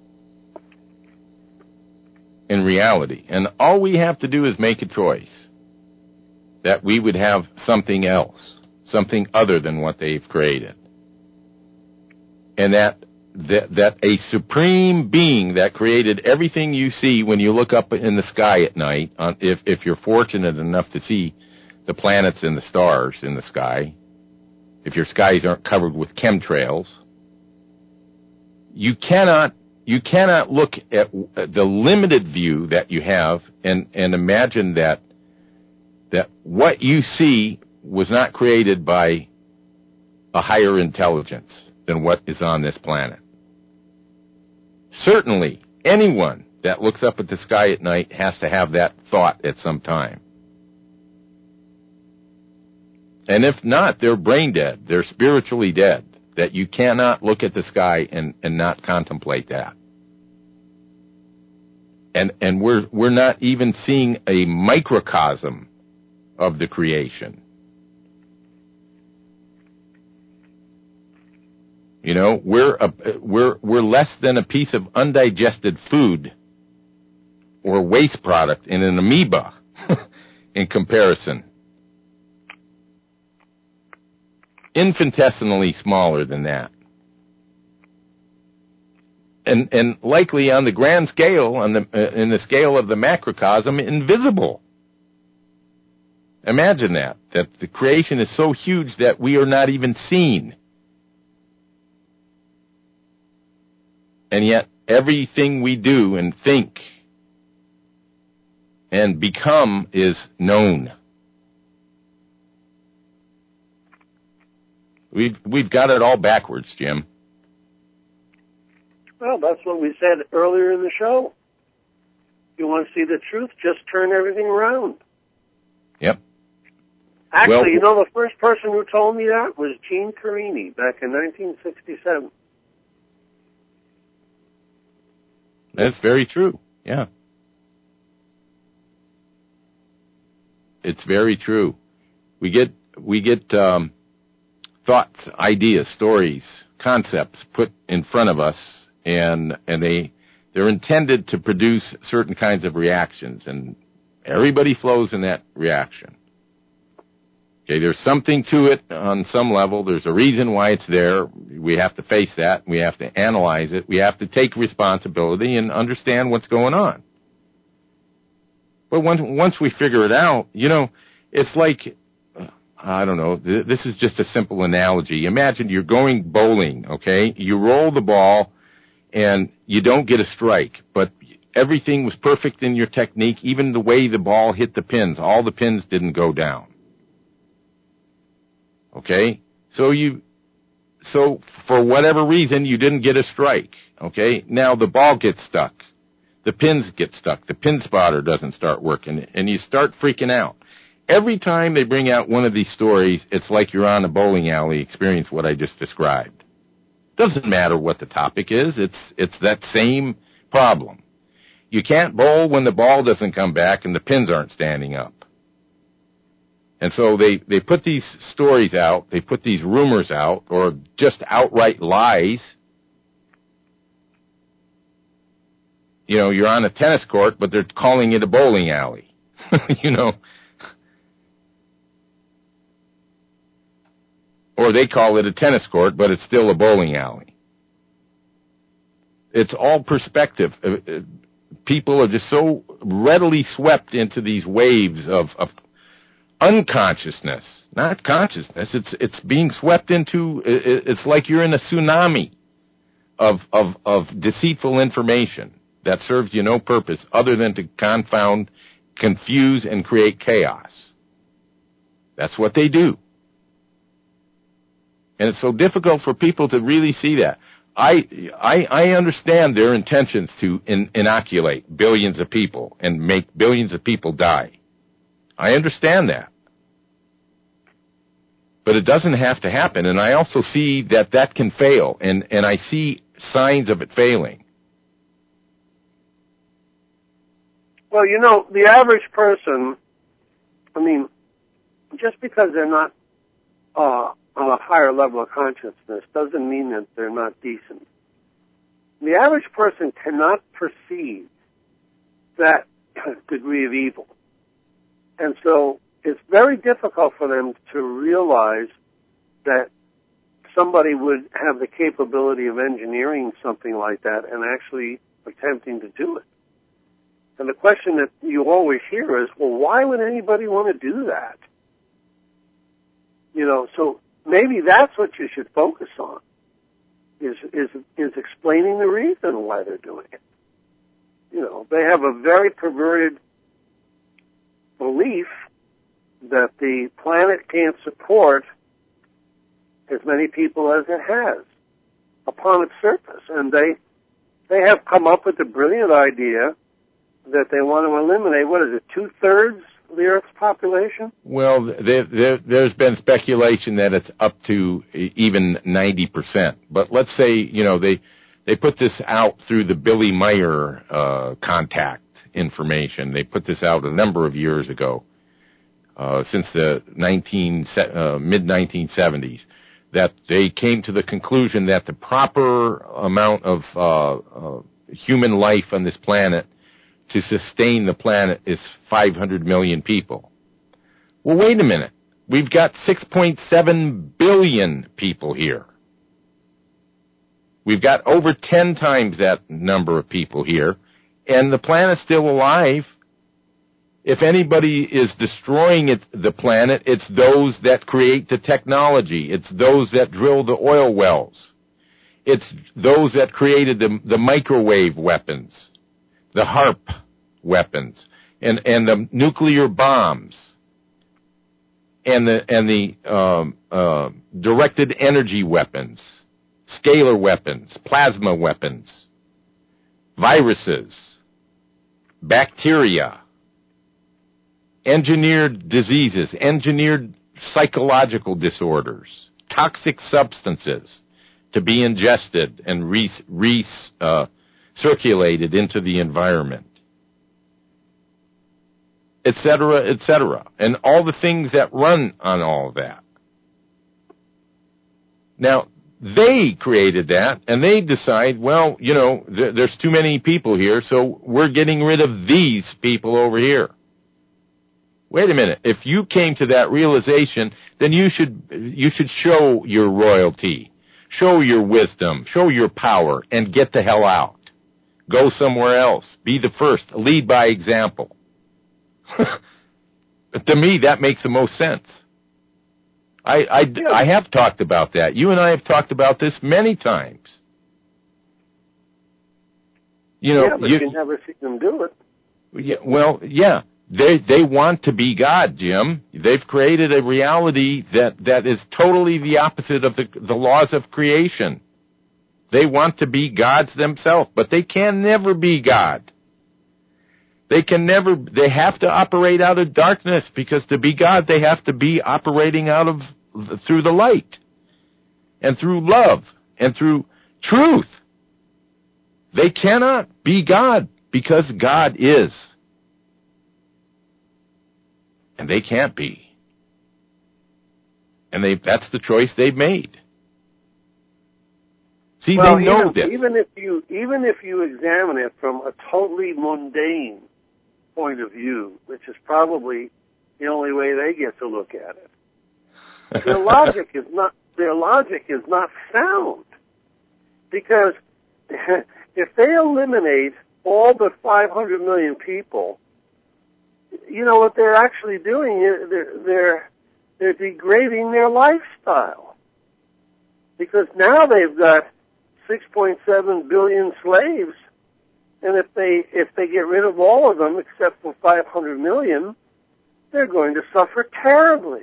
in reality. And all we have to do is make a choice that we would have something else, something other than what they've created. And that a supreme being that created everything you see when you look up in the sky at night, if you're fortunate enough to see the planets and the stars in the sky, if your skies aren't covered with chemtrails, you cannot look at the limited view that you have and imagine that what you see was not created by a higher intelligence than what is on this planet. Certainly, anyone that looks up at the sky at night has to have that thought at some time. And if not, they're brain dead. They're spiritually dead. That you cannot look at the sky and not contemplate that. And we're not even seeing a microcosm of the creation. You know, we're less than a piece of undigested food or waste product in an amoeba in comparison. Infinitesimally smaller than that. And likely on the grand scale, in the scale of the macrocosm, invisible. Imagine that the creation is so huge that we are not even seen. And yet, everything we do and think and become is known. We've got it all backwards, Jim. Well, that's what we said earlier in the show. You want to see the truth, just turn everything around. Yep. Actually, you know, the first person who told me that was Gene Carini back in 1967. That's very true, yeah. It's very true. We get thoughts, ideas, stories, concepts put in front of us, and they're intended to produce certain kinds of reactions, and everybody flows in that reaction. Okay, there's something to it on some level. There's a reason why it's there. We have to face that. We have to analyze it. We have to take responsibility and understand what's going on. But once we figure it out, it's like, I don't know, this is just a simple analogy. Imagine you're going bowling, okay? You roll the ball and you don't get a strike, but everything was perfect in your technique, even the way the ball hit the pins. All the pins didn't go down. Okay? So for whatever reason, you didn't get a strike. Okay? Now the ball gets stuck. The pins get stuck. The pin spotter doesn't start working, and you start freaking out. Every time they bring out one of these stories, it's like you're on a bowling alley experience what I just described. Doesn't matter what the topic is. It's that same problem. You can't bowl when the ball doesn't come back and the pins aren't standing up. And so they put these stories out, they put these rumors out, or just outright lies. You're on a tennis court, but they're calling it a bowling alley. Or they call it a tennis court, but it's still a bowling alley. It's all perspective. People are just so readily swept into these waves of unconsciousness, not consciousness. It's being swept into. It's like you're in a tsunami of deceitful information that serves you no purpose other than to confound, confuse, and create chaos. That's what they do. And it's so difficult for people to really see that. I understand their intentions to inoculate billions of people and make billions of people die. I understand that. But it doesn't have to happen. And I also see that can fail. And I see signs of it failing. Well, the average person, just because they're not on a higher level of consciousness doesn't mean that they're not decent. The average person cannot perceive that degree of evil. And so it's very difficult for them to realize that somebody would have the capability of engineering something like that and actually attempting to do it. And the question that you always hear is, well, why would anybody want to do that? So maybe that's what you should focus on, is explaining the reason why they're doing it. They have a very perverted belief that the planet can't support as many people as it has upon its surface. And they have come up with the brilliant idea that they want to eliminate, 2/3 of the Earth's population? Well, there's been speculation that it's up to even 90%. But let's say, they put this out through the Billy Meyer contact information. They put this out a number of years ago, since the mid-1970s, that they came to the conclusion that the proper amount of human life on this planet to sustain the planet is 500 million people. Well, wait a minute. We've got 6.7 billion people here. We've got over 10 times that number of people here, and the planet's still alive. If anybody is destroying the planet, it's those that create the technology. It's those that drill the oil wells. It's those that created the microwave weapons, the HARP weapons, and the nuclear bombs, and the directed energy weapons, scalar weapons, plasma weapons, viruses, bacteria, engineered diseases, engineered psychological disorders, toxic substances to be ingested and recirculated into the environment. etc., and all the things that run on all of that. Now, they created that, and they decide, well, there's too many people here, so we're getting rid of these people over here. Wait a minute. If you came to that realization, then you should show your royalty, show your wisdom, show your power, and get the hell out. Go somewhere else. Be the first. Lead by example. To me, that makes the most sense. I have talked about that. You and I have talked about this many times. But you never see them do it. Yeah, well, yeah. They want to be God, Jim. They've created a reality that is totally the opposite of the laws of creation. They want to be gods themselves, but they can never be God. They have to operate out of darkness, because to be God, they have to be operating through the light, and through love, and through truth. They cannot be God, because God is. And they can't be. And that's the choice they've made. See, they know this. Even if you examine it from a totally mundane point of view, which is probably the only way they get to look at it, their logic is not sound. Because if they eliminate all but 500 million people, what they're actually doing is they're degrading their lifestyle. Because now they've got 6.7 billion slaves, and if they get rid of all of them except for 500 million, they're going to suffer terribly.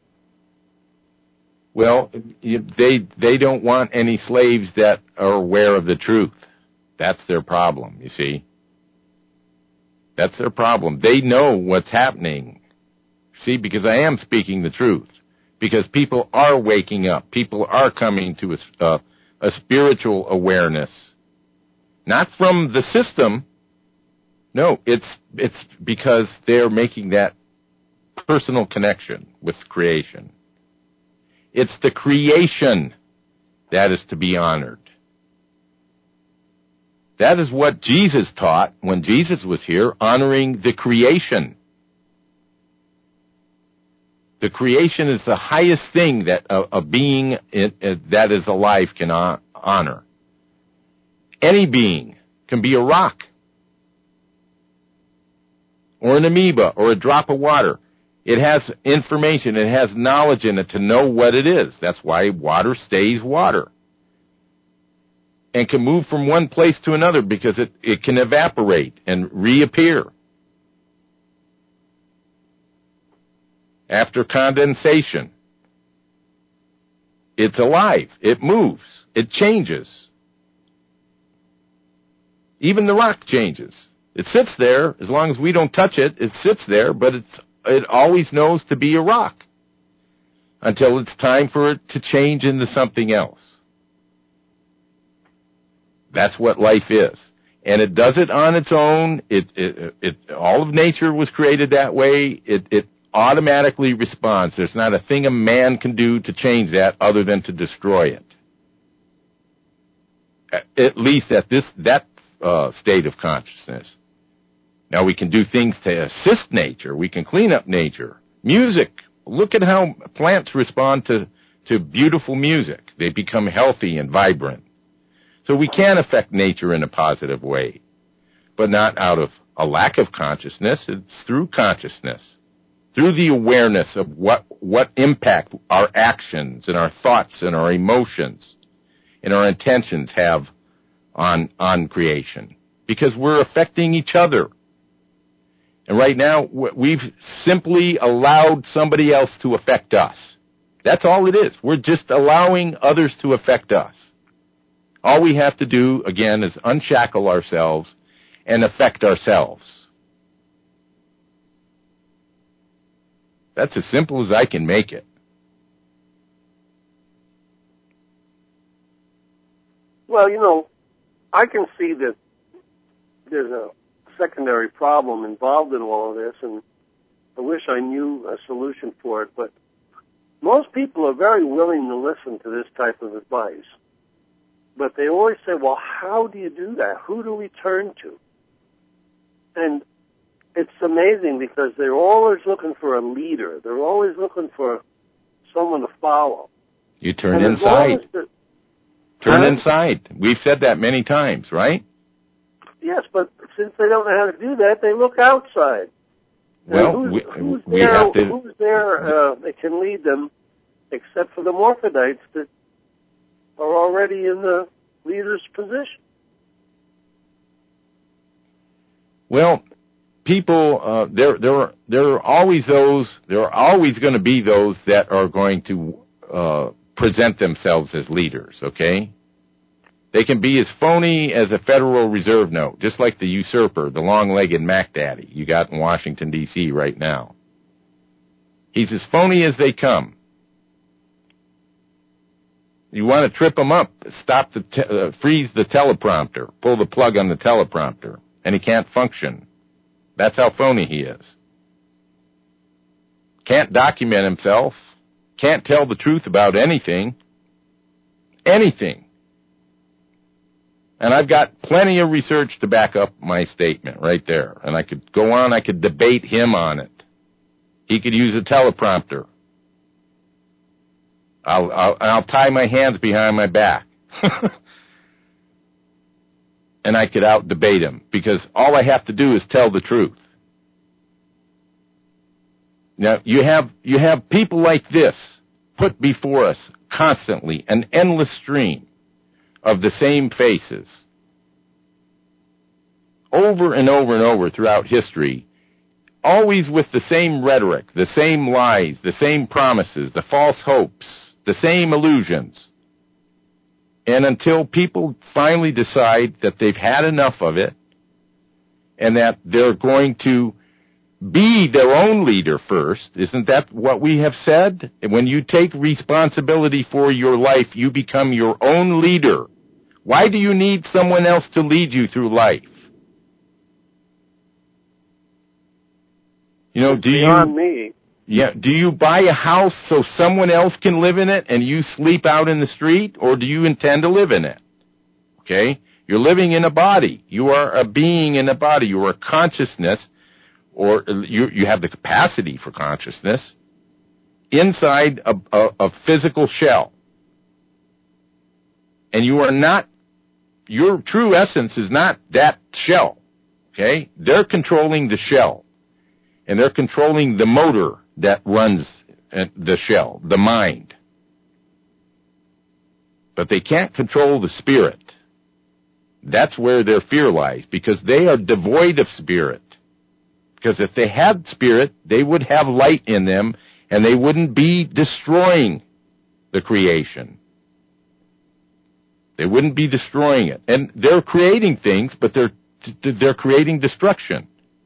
Well, they don't want any slaves that are aware of the truth. That's their problem, you see. That's their problem. They know what's happening. See, because I am speaking the truth. Because people are waking up. People are coming to a spiritual awareness. Not from the system. No, it's because they're making that personal connection with creation. It's the creation that is to be honored. That is what Jesus taught when Jesus was here, honoring the creation. The creation is the highest thing that a being that is alive can honor. Any being can be a rock, or an amoeba, or a drop of water. It has information, it has knowledge in it to know what it is. That's why water stays water. And can move from one place to another, because it can evaporate and reappear after condensation. It's alive. It moves. It changes. Even the rock changes. It sits there. As long as we don't touch it, it sits there, but it always knows to be a rock until it's time for it to change into something else. That's what life is. And it does it on its own. All of nature was created that way. It automatically responds. There's not a thing a man can do to change that other than to destroy it. At least at that state of consciousness. Now we can do things to assist nature. We can clean up nature. Music. Look at how plants respond to beautiful music. They become healthy and vibrant. So we can affect nature in a positive way, but not out of a lack of consciousness. It's through consciousness, through the awareness of what impact our actions and our thoughts and our emotions and our intentions have on creation, because we're affecting each other. And right now, we've simply allowed somebody else to affect us. That's all it is. We're just allowing others to affect us. All we have to do, again, is unshackle ourselves and affect ourselves. That's as simple as I can make it. Well, I can see that there's a secondary problem involved in all of this, and I wish I knew a solution for it, but most people are very willing to listen to this type of advice. But they always say, well, how do you do that? Who do we turn to? And it's amazing because they're always looking for a leader. They're always looking for someone to follow. You turn inside. Turn inside. We've said that many times, right? Yes, but since they don't know how to do that, they look outside. Well, who's we there, have to... Who's there that can lead them except for the Morphodites that are already in the leader's position? Well, people, there are always going to be those that are going to present themselves as leaders, okay? They can be as phony as a Federal Reserve note, just like the usurper, the long-legged Mac Daddy you got in Washington, D.C. right now. He's as phony as they come. You want to trip him up, freeze the teleprompter, pull the plug on the teleprompter, and he can't function. That's how phony he is. Can't document himself, can't tell the truth about anything. Anything. And I've got plenty of research to back up my statement right there. And I could go on, I could debate him on it. He could use a teleprompter. I'll tie my hands behind my back. And I could out-debate him, because all I have to do is tell the truth. Now, you have people like this put before us constantly, an endless stream of the same faces, over and over and over throughout history, always with the same rhetoric, the same lies, the same promises, the false hopes, the same illusions. And until people finally decide that they've had enough of it, and that they're going to be their own leader first, isn't that what we have said? When you take responsibility for your life, you become your own leader. Why do you need someone else to lead you through life? You know, do you buy a house so someone else can live in it and you sleep out in the street, or do you intend to live in it? Okay? You're living in a body. You are a being in a body. You are a consciousness, or you have the capacity for consciousness inside a physical shell. And you are not, your true essence is not that shell. Okay? They're controlling the shell. And they're controlling the motor that runs the shell, the mind. But they can't control the spirit. That's where their fear lies, because they are devoid of spirit. Because if they had spirit, they would have light in them, and they wouldn't be destroying the creation. They wouldn't be destroying it. And they're creating things, but they're creating destruction.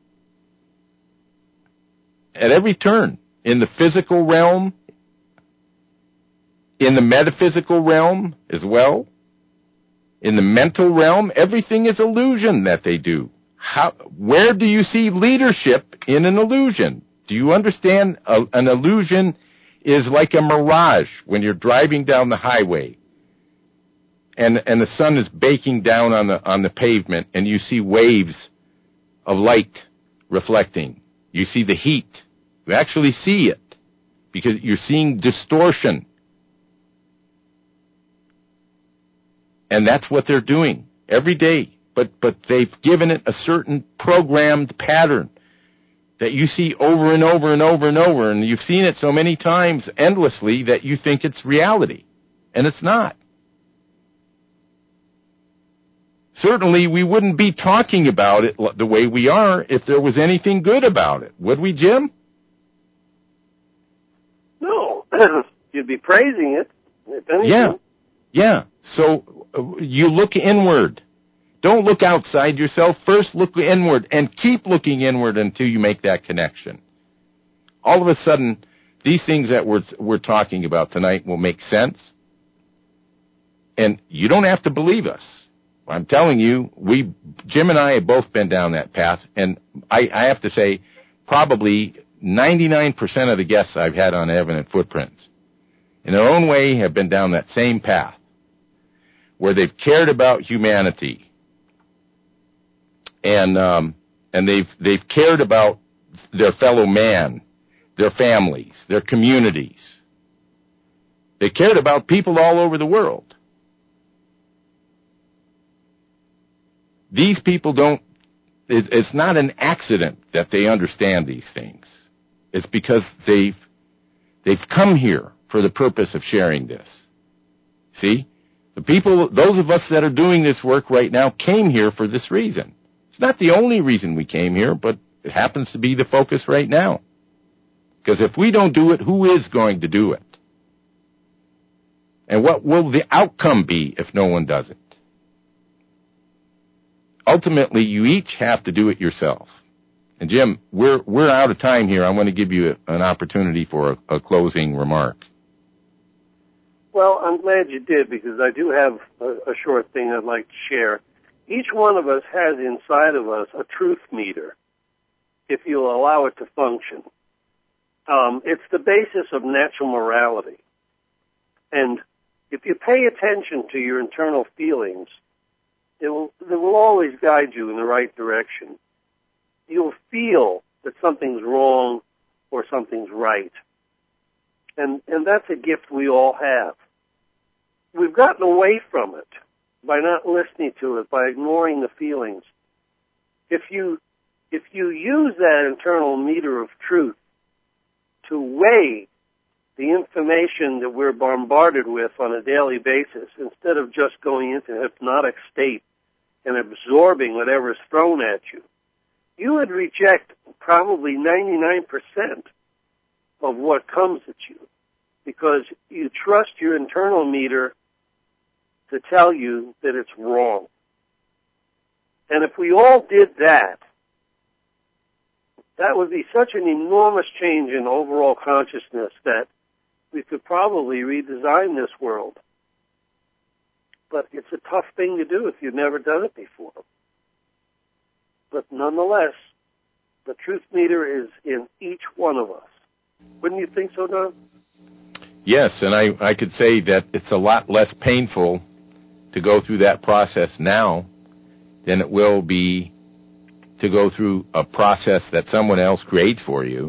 At every turn, in the physical realm, in the metaphysical realm as well, in the mental realm, everything is illusion that they do. Where do you see leadership in an illusion? Do you understand? An illusion is like a mirage when you're driving down the highway and the sun is baking down on the pavement, and you see waves of light reflecting. You see the heat. You actually see it because you're seeing distortion. And that's what they're doing every day. But they've given it a certain programmed pattern that you see over and over and over and over, and you've seen it so many times endlessly that you think it's reality. And it's not. Certainly, we wouldn't be talking about it the way we are if there was anything good about it. Would we, Jim? No. You'd be praising it, if anything. Yeah. So you look inward. Don't look outside yourself. First look inward, and keep looking inward until you make that connection. All of a sudden, these things that we're talking about tonight will make sense. And you don't have to believe us. I'm telling you, Jim and I have both been down that path, and I have to say, probably 99% of the guests I've had on Evident Footprints, in their own way, have been down that same path, where they've cared about humanity, and they've cared about their fellow man, their families, their communities. They cared about people all over the world. These people don't, it's not an accident that they understand these things. It's because they've come here for the purpose of sharing this. See? The people, those of us that are doing this work right now came here for this reason. It's not the only reason we came here, but it happens to be the focus right now. Because if we don't do it, who is going to do it? And what will the outcome be if no one does it? Ultimately, you each have to do it yourself. And Jim, we're out of time here. I want to give you an opportunity for a closing remark. Well, I'm glad you did, because I do have a short thing I'd like to share. Each one of us has inside of us a truth meter, if you'll allow it to function. It's the basis of natural morality. And if you pay attention to your internal feelings, they will always guide you in the right direction. You'll feel that something's wrong or something's right. And that's a gift we all have. We've gotten away from it by not listening to it, by ignoring the feelings. If you use that internal meter of truth to weigh the information that we're bombarded with on a daily basis, instead of just going into a hypnotic state and absorbing whatever is thrown at you, you would reject probably 99% of what comes at you, because you trust your internal meter to tell you that it's wrong. And if we all did that, that would be such an enormous change in overall consciousness that we could probably redesign this world. But it's a tough thing to do if you've never done it before. But nonetheless, the truth meter is in each one of us. Wouldn't you think so, Don? Yes, and I could say that it's a lot less painful to go through that process now than it will be to go through a process that someone else creates for you.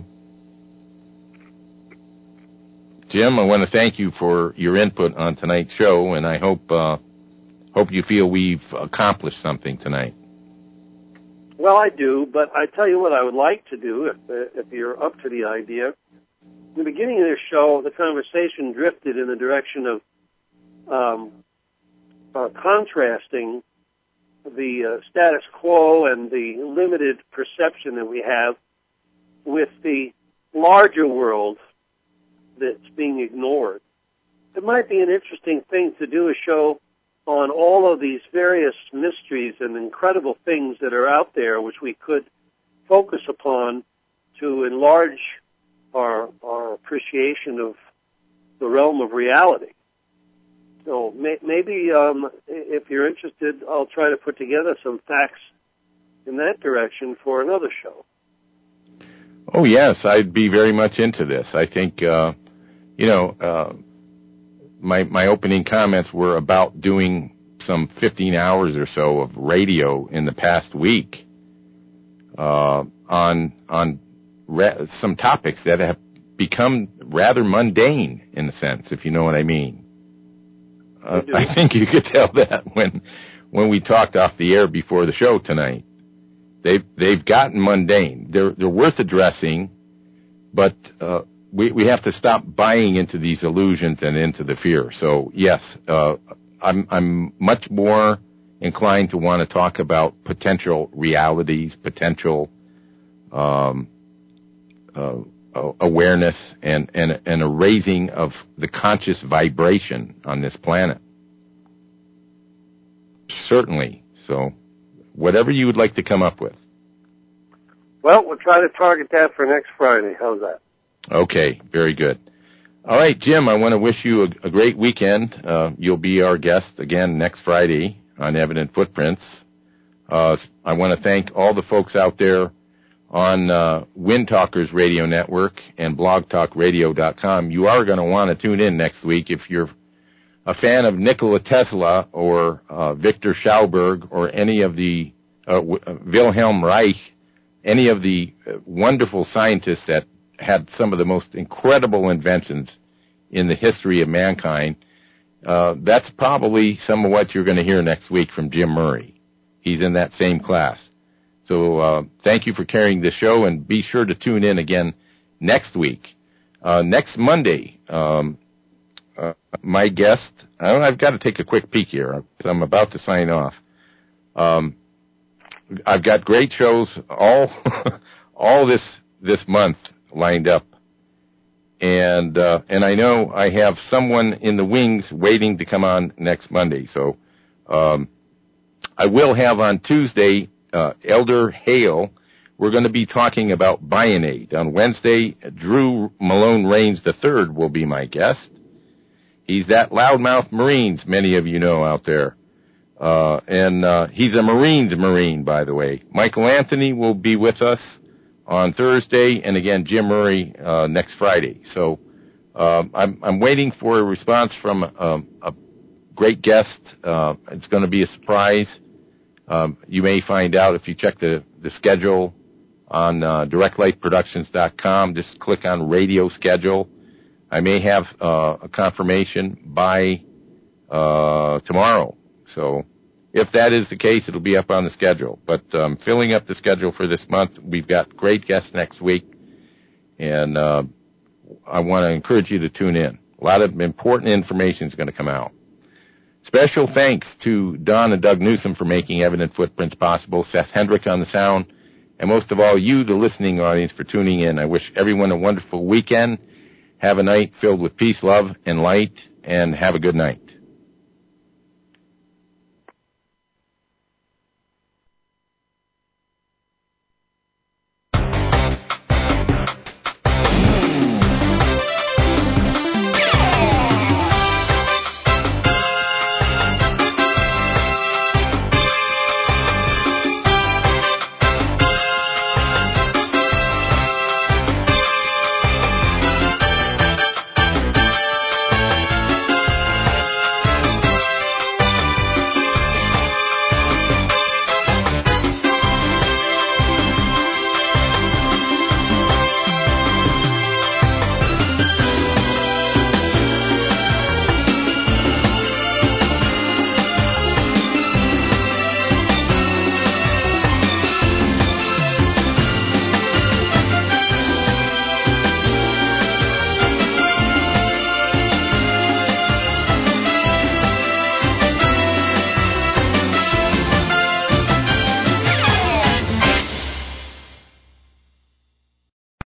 Jim, I want to thank you for your input on tonight's show, and I hope you feel we've accomplished something tonight. Well, I do, but I tell you what I would like to do, if you're up to the idea. In the beginning of this show, the conversation drifted in the direction of contrasting the status quo and the limited perception that we have with the larger world that's being ignored. It might be an interesting thing to do a show on all of these various mysteries and incredible things that are out there, which we could focus upon to enlarge our appreciation of the realm of reality. So maybe if you're interested, I'll try to put together some facts in that direction for another show. Oh, yes, I'd be very much into this. I think, my opening comments were about doing some 15 hours or so of radio in the past week on some topics that have become rather mundane, in a sense, if you know what I mean. I think you could tell that when we talked off the air before the show tonight. They've gotten mundane. They're worth addressing, but we have to stop buying into these illusions and into the fear. So yes, I'm much more inclined to want to talk about potential realities, potential awareness, and a raising of the conscious vibration on this planet. Certainly. So whatever you would like to come up with. Well, we'll try to target that for next Friday. How's that? Okay, very good. All right, Jim, I want to wish you a great weekend. You'll be our guest again next Friday on Evident Footprints. I want to thank all the folks out there on Wind Talkers Radio Network and blogtalkradio.com. You are going to want to tune in next week if you're a fan of Nikola Tesla or Victor Schauberg or any of the Wilhelm Reich, any of the wonderful scientists that had some of the most incredible inventions in the history of mankind. That's probably some of what you're going to hear next week from Jim Murray. He's in that same class. So thank you for carrying the show, and be sure to tune in again next week. Next Monday, my guest, I've got to take a quick peek here because I'm about to sign off. I've got great shows all this month lined up, and I know I have someone in the wings waiting to come on next Monday. So I will have on Tuesday Elder Hale. We're going to be talking about Bionade. On Wednesday, Drew Malone Raines III will be my guest. He's that loudmouth Marines many of you know out there. And he's a Marine, by the way. Michael Anthony will be with us on Thursday, and again, Jim Murray next Friday. So I'm waiting for a response from a great guest. It's going to be a surprise. You may find out if you check the schedule on directlightproductions.com. Just click on radio schedule. I may have a confirmation by tomorrow. So if that is the case, it'll be up on the schedule. But filling up the schedule for this month, we've got great guests next week, and I want to encourage you to tune in. A lot of important information is going to come out. Special thanks to Don and Doug Newsom for making Evident Footprints possible, Seth Hendrick on the sound, and most of all, you, the listening audience, for tuning in. I wish everyone a wonderful weekend. Have a night filled with peace, love, and light, and have a good night.